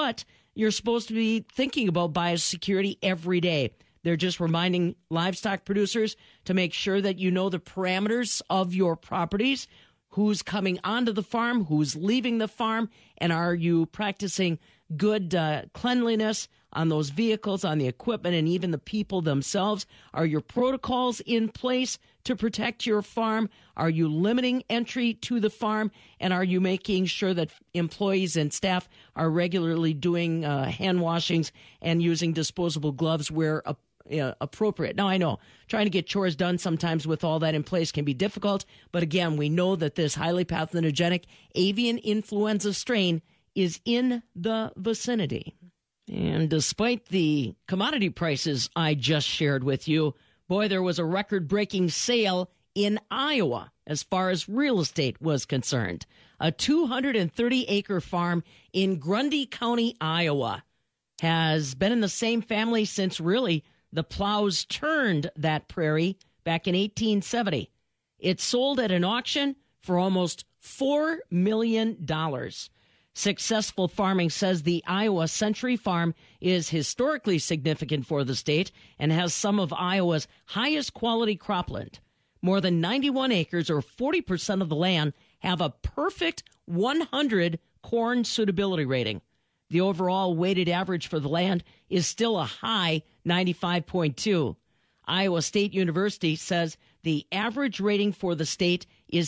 you're supposed to be thinking about biosecurity every day. They're just reminding livestock producers to make sure that you know the parameters of your properties, who's coming onto the farm, who's leaving the farm, and are you practicing good cleanliness on those vehicles, on the equipment, and even the people themselves? Are your protocols in place to protect your farm? Are you limiting entry to the farm? And are you making sure that employees and staff are regularly doing hand washings and using disposable gloves where appropriate? Now, I know trying to get chores done sometimes with all that in place can be difficult, but again, we know that this highly pathogenic avian influenza strain is in the vicinity. And despite the commodity prices I just shared with you, boy, there was a record-breaking sale in Iowa as far as real estate was concerned. A 230-acre farm in Grundy County, Iowa, has been in the same family since really the plows turned that prairie back in 1870. It sold at an auction for almost $4 million. Successful Farming says the Iowa Century Farm is historically significant for the state and has some of Iowa's highest quality cropland. More than 91 acres, or 40% of the land, have a perfect 100 corn suitability rating. The overall weighted average for the land is still a high 95.2. Iowa State University says the average rating for the state is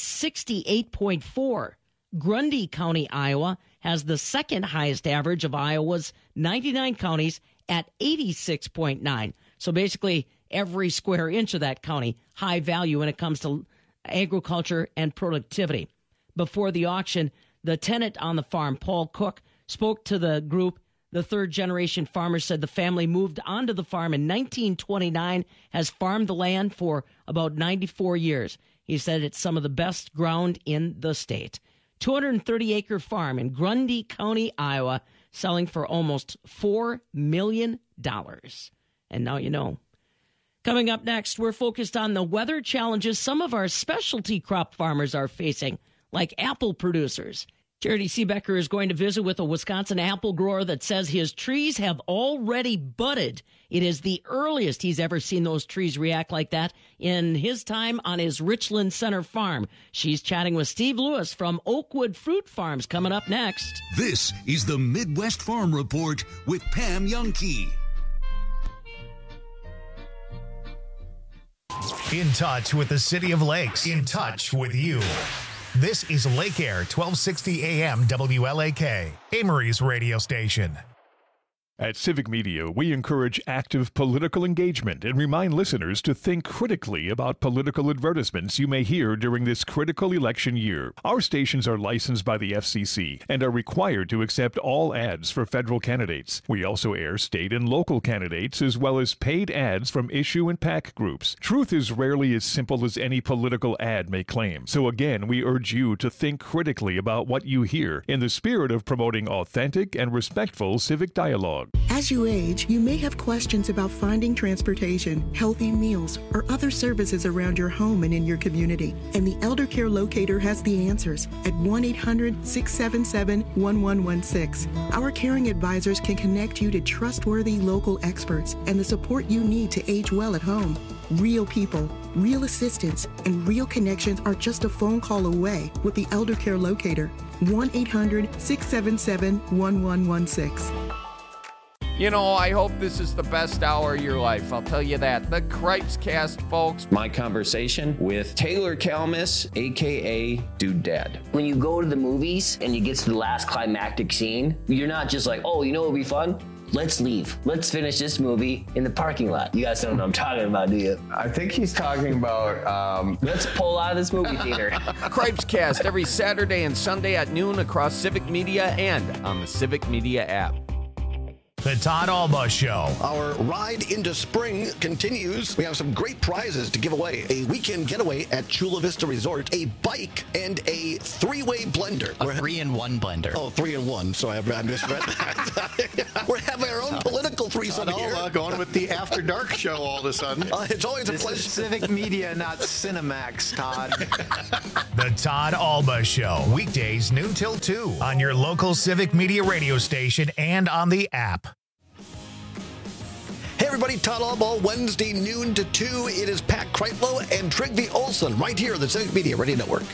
68.4. Grundy County, Iowa, has the second highest average of Iowa's 99 counties at 86.9. So basically, every square inch of that county, high value when it comes to agriculture and productivity. Before the auction, the tenant on the farm, Paul Cook, spoke to the group. The third-generation farmer said the family moved onto the farm in 1929, has farmed the land for about 94 years. He said it's some of the best ground in the state. 230-acre farm in Grundy County, Iowa, selling for almost $4 million. And now you know. Coming up next, we're focused on the weather challenges some of our specialty crop farmers are facing, like apple producers. Charity Seebecker is going to visit with a Wisconsin apple grower that says his trees have already budded. It is the earliest he's ever seen those trees react like that in his time on his Richland Center farm. She's chatting with Steve Lewis from Oakwood Fruit Farms coming up next. This is the Midwest Farm Report with Pam Youngkey. In touch with the City of Lakes. In touch with you. This is Lake Air 1260 AM WLAK, Amory's radio station. At Civic Media, we encourage active political engagement and remind listeners to think critically about political advertisements you may hear during this critical election year. Our stations are licensed by the FCC and are required to accept all ads for federal candidates. We also air state and local candidates as well as paid ads from issue and PAC groups. Truth is rarely as simple as any political ad may claim. So again, we urge you to think critically about what you hear in the spirit of promoting authentic and respectful civic dialogue. As you age, you may have questions about finding transportation, healthy meals, or other services around your home and in your community. And the Elder Care Locator has the answers at 1-800-677-1116. Our caring advisors can connect you to trustworthy local experts and the support you need to age well at home. Real people, real assistance, and real connections are just a phone call away with the Elder Care Locator. 1-800-677-1116. You know, I hope this is the best hour of your life. I'll tell you that. The Cripes Cast, folks. My conversation with Taylor Kalmus, a.k.a. Dude Dad. When you go to the movies and you get to the last climactic scene, you're not just like, oh, you know what would be fun? Let's leave. Let's finish this movie in the parking lot. You guys don't know what I'm talking about, do you? I think he's talking about, Let's pull out of this movie theater. Cripes Cast every Saturday and Sunday at noon across Civic Media and on the Civic Media app. The Todd Alba Show. Our ride into spring continues. We have some great prizes to give away. A weekend getaway at Chula Vista Resort, a bike, and a 3-way blender. A 3-in-1 blender. Oh, 3-in-1. So I misread that. We're having our own political threesome Todd here. Alba going with the After Dark show all of a sudden. It's always a This pleasure. is Civic Media, not Cinemax, Todd. The Todd Alba Show. Weekdays noon till 2 on your local Civic Media radio station and on the app. Hey everybody, Todd Alba, Wednesday noon to 2. It is Pat Kreitlow and Trygve Olsen right here on the Civic Media Radio Network.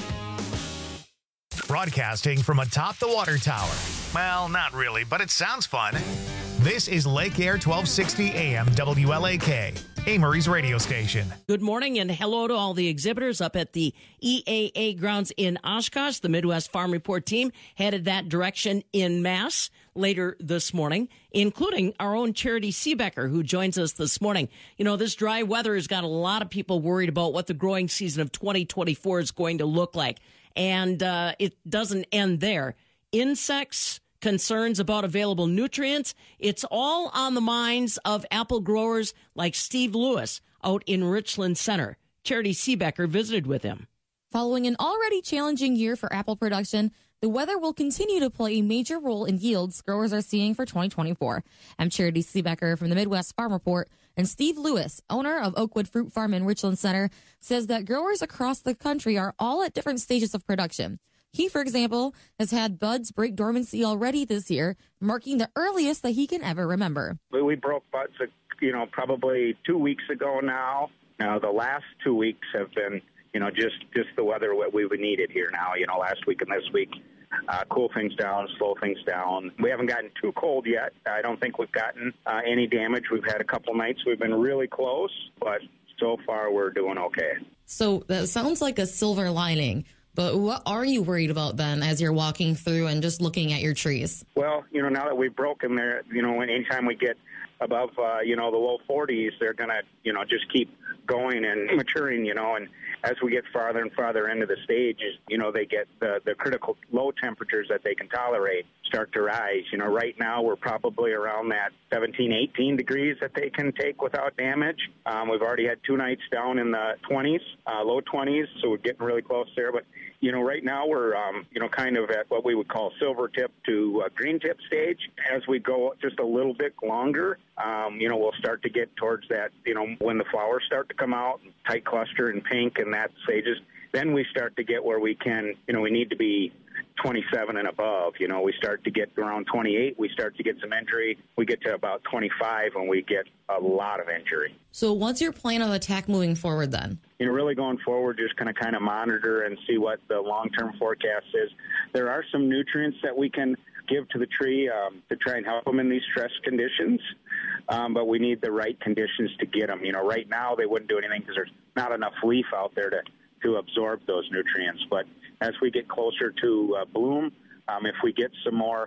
Broadcasting from atop the water tower. Well, not really, but it sounds fun. This is Lake Air 1260 AM WLAK, Amory's radio station. Good morning and hello to all the exhibitors up at the EAA grounds in Oshkosh. The Midwest Farm Report team headed that direction en masse later this morning, including our own Charity Seebecker, who joins us this morning. You know, this dry weather has got a lot of people worried about what the growing season of 2024 is going to look like. And it doesn't end there. Insects, concerns about available nutrients. It's all on the minds of apple growers like Steve Lewis out in Richland Center. Charity Seebecker visited with him. Following an already challenging year for apple production, the weather will continue to play a major role in yields growers are seeing for 2024. I'm Charity Seebecker from the Midwest Farm Report, and Steve Lewis, owner of Oakwood Fruit Farm in Richland Center, says that growers across the country are all at different stages of production. He, for example, has had buds break dormancy already this year, marking the earliest that he can ever remember. We broke buds, probably 2 weeks ago now. Now, the last 2 weeks have been, just the weather what we would needed here now, last week and this week. Cool things down, slow things down. We haven't gotten too cold yet. I don't think we've gotten any damage. We've had a couple nights we've been really close, but so far we're doing okay. So that sounds like a silver lining. But what are you worried about then as you're walking through and just looking at your trees? Well, now that we've broken there, anytime we get above, the low 40s, they're going to, just keep going and maturing, and as we get farther and farther into the stages, they get the critical low temperatures that they can tolerate start to rise. Right now we're probably around that 17, 18 degrees that they can take without damage. We've already had 2 nights down in the 20s, low 20s, so we're getting really close there. But, right now we're, kind of at what we would call silver tip to green tip stage. As we go just a little bit longer, we'll start to get towards that, when the flowers start to come out, tight cluster and pink and that stages. Then we start to get where we can, we need to be 27 and above. We start to get around 28. We start to get some injury. We get to about 25 and we get a lot of injury. So what's your plan of attack moving forward then? Really going forward, just going to kind of monitor and see what the long-term forecast is. There are some nutrients that we can give to the tree to try and help them in these stress conditions, but we need the right conditions to get them. Right now they wouldn't do anything because there's not enough leaf out there to absorb those nutrients. But as we get closer to bloom, if we get some more,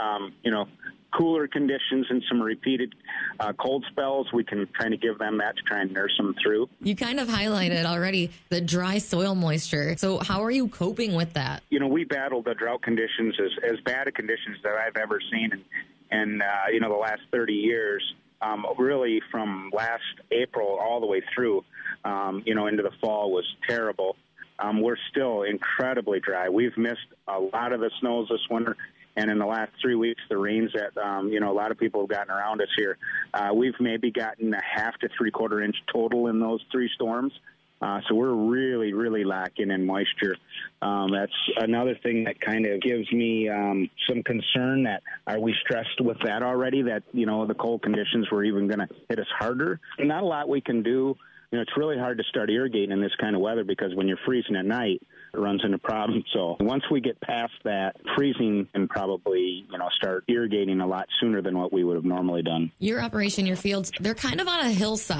cooler conditions and some repeated cold spells, we can kind of give them that to try and nurse them through. You kind of highlighted already the dry soil moisture. So how are you coping with that? We battled the drought conditions as bad a conditions that I've ever seen in the last 30 years. Really from last April all the way through, into the fall was terrible. We're still incredibly dry. We've missed a lot of the snows this winter, and in the last 3 weeks, the rains that, a lot of people have gotten around us here, we've maybe gotten a half to 3/4 inch total in those 3 storms. So we're really, really lacking in moisture. That's another thing that kind of gives me some concern that are we stressed with that already, that, the cold conditions were even going to hit us harder. Not a lot we can do. It's really hard to start irrigating in this kind of weather because when you're freezing at night, it runs into problems. So once we get past that, freezing can probably, start irrigating a lot sooner than what we would have normally done. Your operation, your fields, they're kind of on a hillside.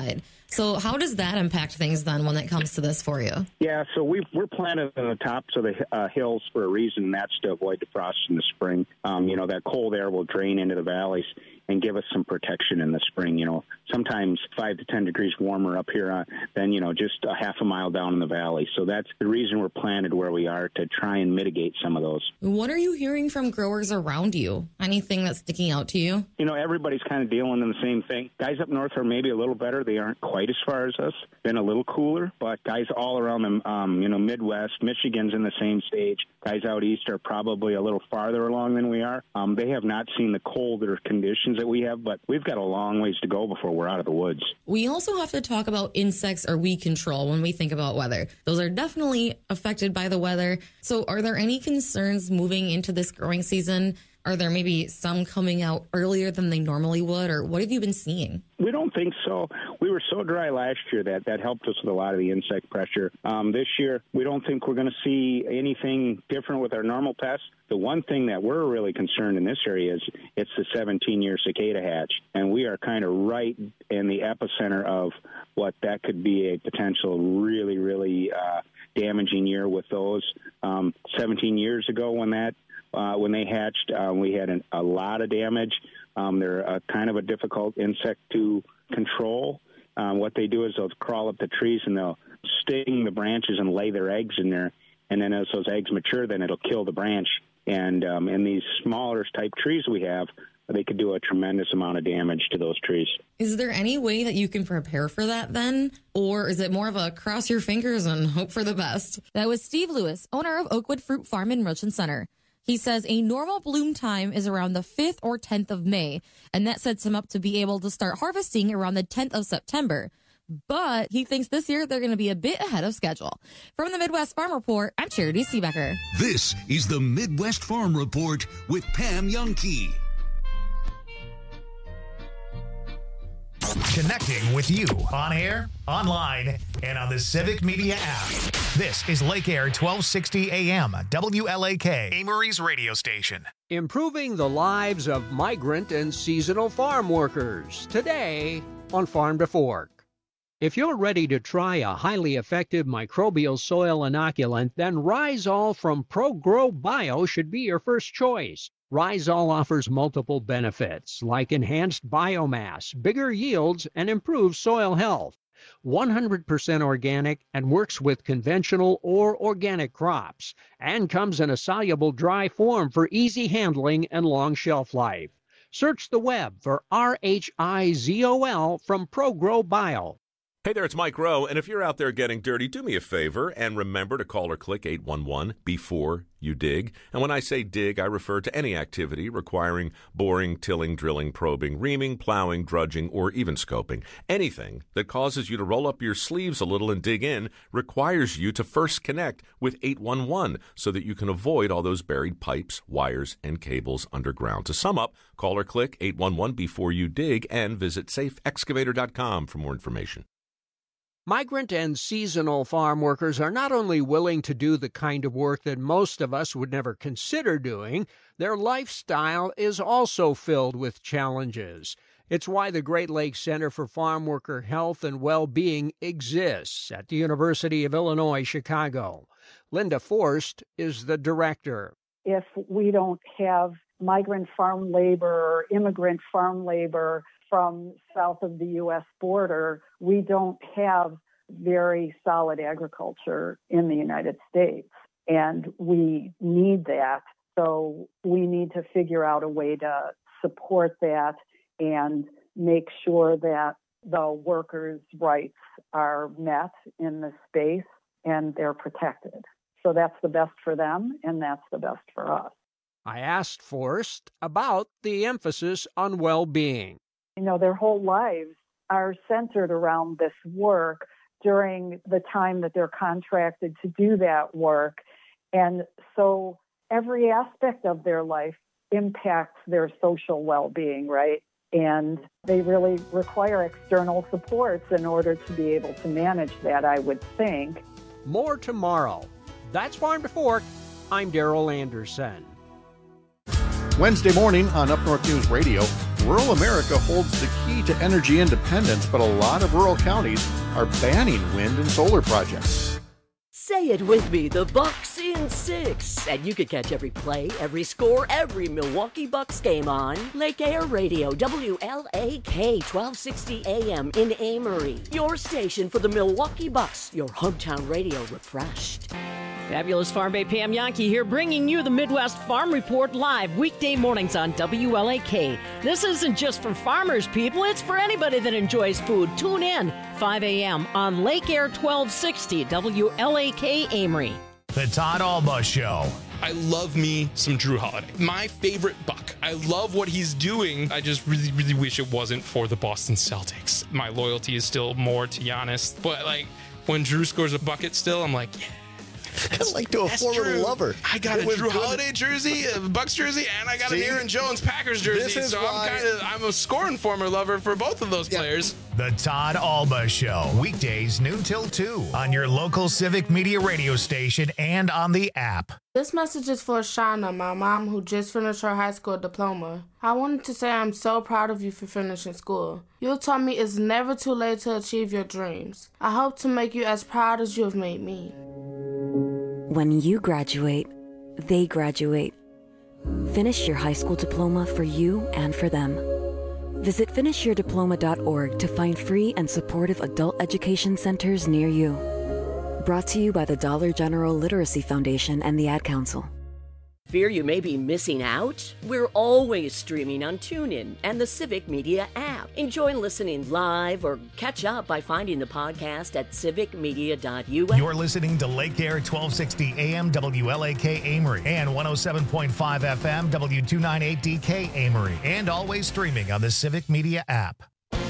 So how does that impact things then when it comes to this for you? Yeah, so we're planted on the tops of the hills for a reason, and that's to avoid the frost in the spring. That cold air will drain into the valleys and give us some protection in the spring. Sometimes 5 to 10 degrees warmer up here than, just a half a mile down in the valley. So that's the reason we're planted where we are, to try and mitigate some of those. What are you hearing from growers around you? Anything that's sticking out to you? Everybody's kind of dealing in the same thing. Guys up north are maybe a little better. They aren't quite as far as us. Been a little cooler, but guys all around the, Midwest, Michigan's in the same stage. Guys out east are probably a little farther along than we are. They have not seen the colder conditions that we have, but we've got a long ways to go before we're out of the woods. We also have to talk about insects or weed control when we think about weather. Those are definitely affected by the weather. So are there any concerns moving into this growing season? Are there maybe some coming out earlier than they normally would, or what have you been seeing? We don't think so. We were so dry last year that helped us with a lot of the insect pressure. This year, we don't think we're going to see anything different with our normal pests. The one thing that we're really concerned in this area is it's the 17-year cicada hatch, and we are kind of right in the epicenter of what that could be a potential really, really damaging year with those. 17 years ago when they hatched, we had a lot of damage. They're kind of a difficult insect to control. What they do is they'll crawl up the trees and they'll sting the branches and lay their eggs in there. And then as those eggs mature, then it'll kill the branch. And in these smaller type trees we have, they could do a tremendous amount of damage to those trees. Is there any way that you can prepare for that then? Or is it more of a cross your fingers and hope for the best? That was Steve Lewis, owner of Oakwood Fruit Farm in Richland Center. He says a normal bloom time is around the 5th or 10th of May, and that sets him up to be able to start harvesting around the 10th of September. But he thinks this year they're going to be a bit ahead of schedule. From the Midwest Farm Report, I'm Charity Seebecker. This is the Midwest Farm Report with Pam Youngkey. Connecting with you on air, online, and on the Civic Media app. This is Lake Air 1260 AM, WLAK, Amory's radio station. Improving the lives of migrant and seasonal farm workers. Today on Farm to Fork. If you're ready to try a highly effective microbial soil inoculant, then Rhizol from ProGrow Bio should be your first choice. Rhizol offers multiple benefits like enhanced biomass, bigger yields, and improved soil health. 100% organic and works with conventional or organic crops, and comes in a soluble dry form for easy handling and long shelf life. Search the web for RHIZOL from ProGrow Bio. Hey there, it's Mike Rowe, and if you're out there getting dirty, do me a favor and remember to call or click 811 before you dig. And when I say dig, I refer to any activity requiring boring, tilling, drilling, probing, reaming, plowing, drudging, or even scoping. Anything that causes you to roll up your sleeves a little and dig in requires you to first connect with 811 so that you can avoid all those buried pipes, wires, and cables underground. To sum up, call or click 811 before you dig and visit safeexcavator.com for more information. Migrant and seasonal farm workers are not only willing to do the kind of work that most of us would never consider doing, their lifestyle is also filled with challenges. It's why the Great Lakes Center for Farm Worker Health and Well-Being exists at the University of Illinois, Chicago. Linda Forst is the director. If we don't have migrant farm labor or immigrant farm labor from south of the U.S. border, we don't have very solid agriculture in the United States, and we need that. So we need to figure out a way to support that and make sure that the workers' rights are met in the space and they're protected. So that's the best for them, and that's the best for us. I asked Forst about the emphasis on well-being. Their whole lives are centered around this work during the time that they're contracted to do that work. And so every aspect of their life impacts their social well-being, right? And they really require external supports in order to be able to manage that, I would think. More tomorrow. That's Farm to Fork. I'm Daryl Anderson. Wednesday morning on Up North News Radio, Rural America holds the key to energy independence, but a lot of rural counties are banning wind and solar projects. Say it with me, the Bucks in 6. And you can catch every play, every score, every Milwaukee Bucks game on Lake Air Radio, WLAK 1260 AM in Amory. Your station for the Milwaukee Bucks, your hometown radio refreshed. Fabulous Farm Bay Pam Yankee here, bringing you the Midwest Farm Report live weekday mornings on WLAK. This isn't just for farmers, people. It's for anybody that enjoys food. Tune in 5 a.m. on Lake Air 1260 WLAK Amory. The Todd Alba Show. I love me some Drew Holiday. My favorite Buck. I love what he's doing. I just really, really wish it wasn't for the Boston Celtics. My loyalty is still more to Giannis. But like when Drew scores a bucket still, I'm like, yeah. Kind of like to a former lover. I got a Drew Holiday jersey, a Bucks jersey, and I got an Aaron Jones Packers jersey. So I'm a scoring former lover for both of those players. The Todd Alba Show, weekdays noon till 2 on your local Civic Media radio station and on the app. This message is for Shauna, my mom, who just finished her high school diploma. I wanted to say I'm so proud of you for finishing school. You taught me it's never too late to achieve your dreams. I hope to make you as proud as you have made me. When you graduate, they graduate. Finish your high school diploma for you and for them. Visit finishyourdiploma.org to find free and supportive adult education centers near you. Brought to you by the Dollar General Literacy Foundation and the Ad Council. Fear you may be missing out? We're always streaming on TuneIn and the Civic Media app. Enjoy listening live or catch up by finding the podcast at civicmedia.us. You're listening to Lake Air 1260 AM WLAK Amory and 107.5 FM W298DK Amory, and always streaming on the Civic Media app.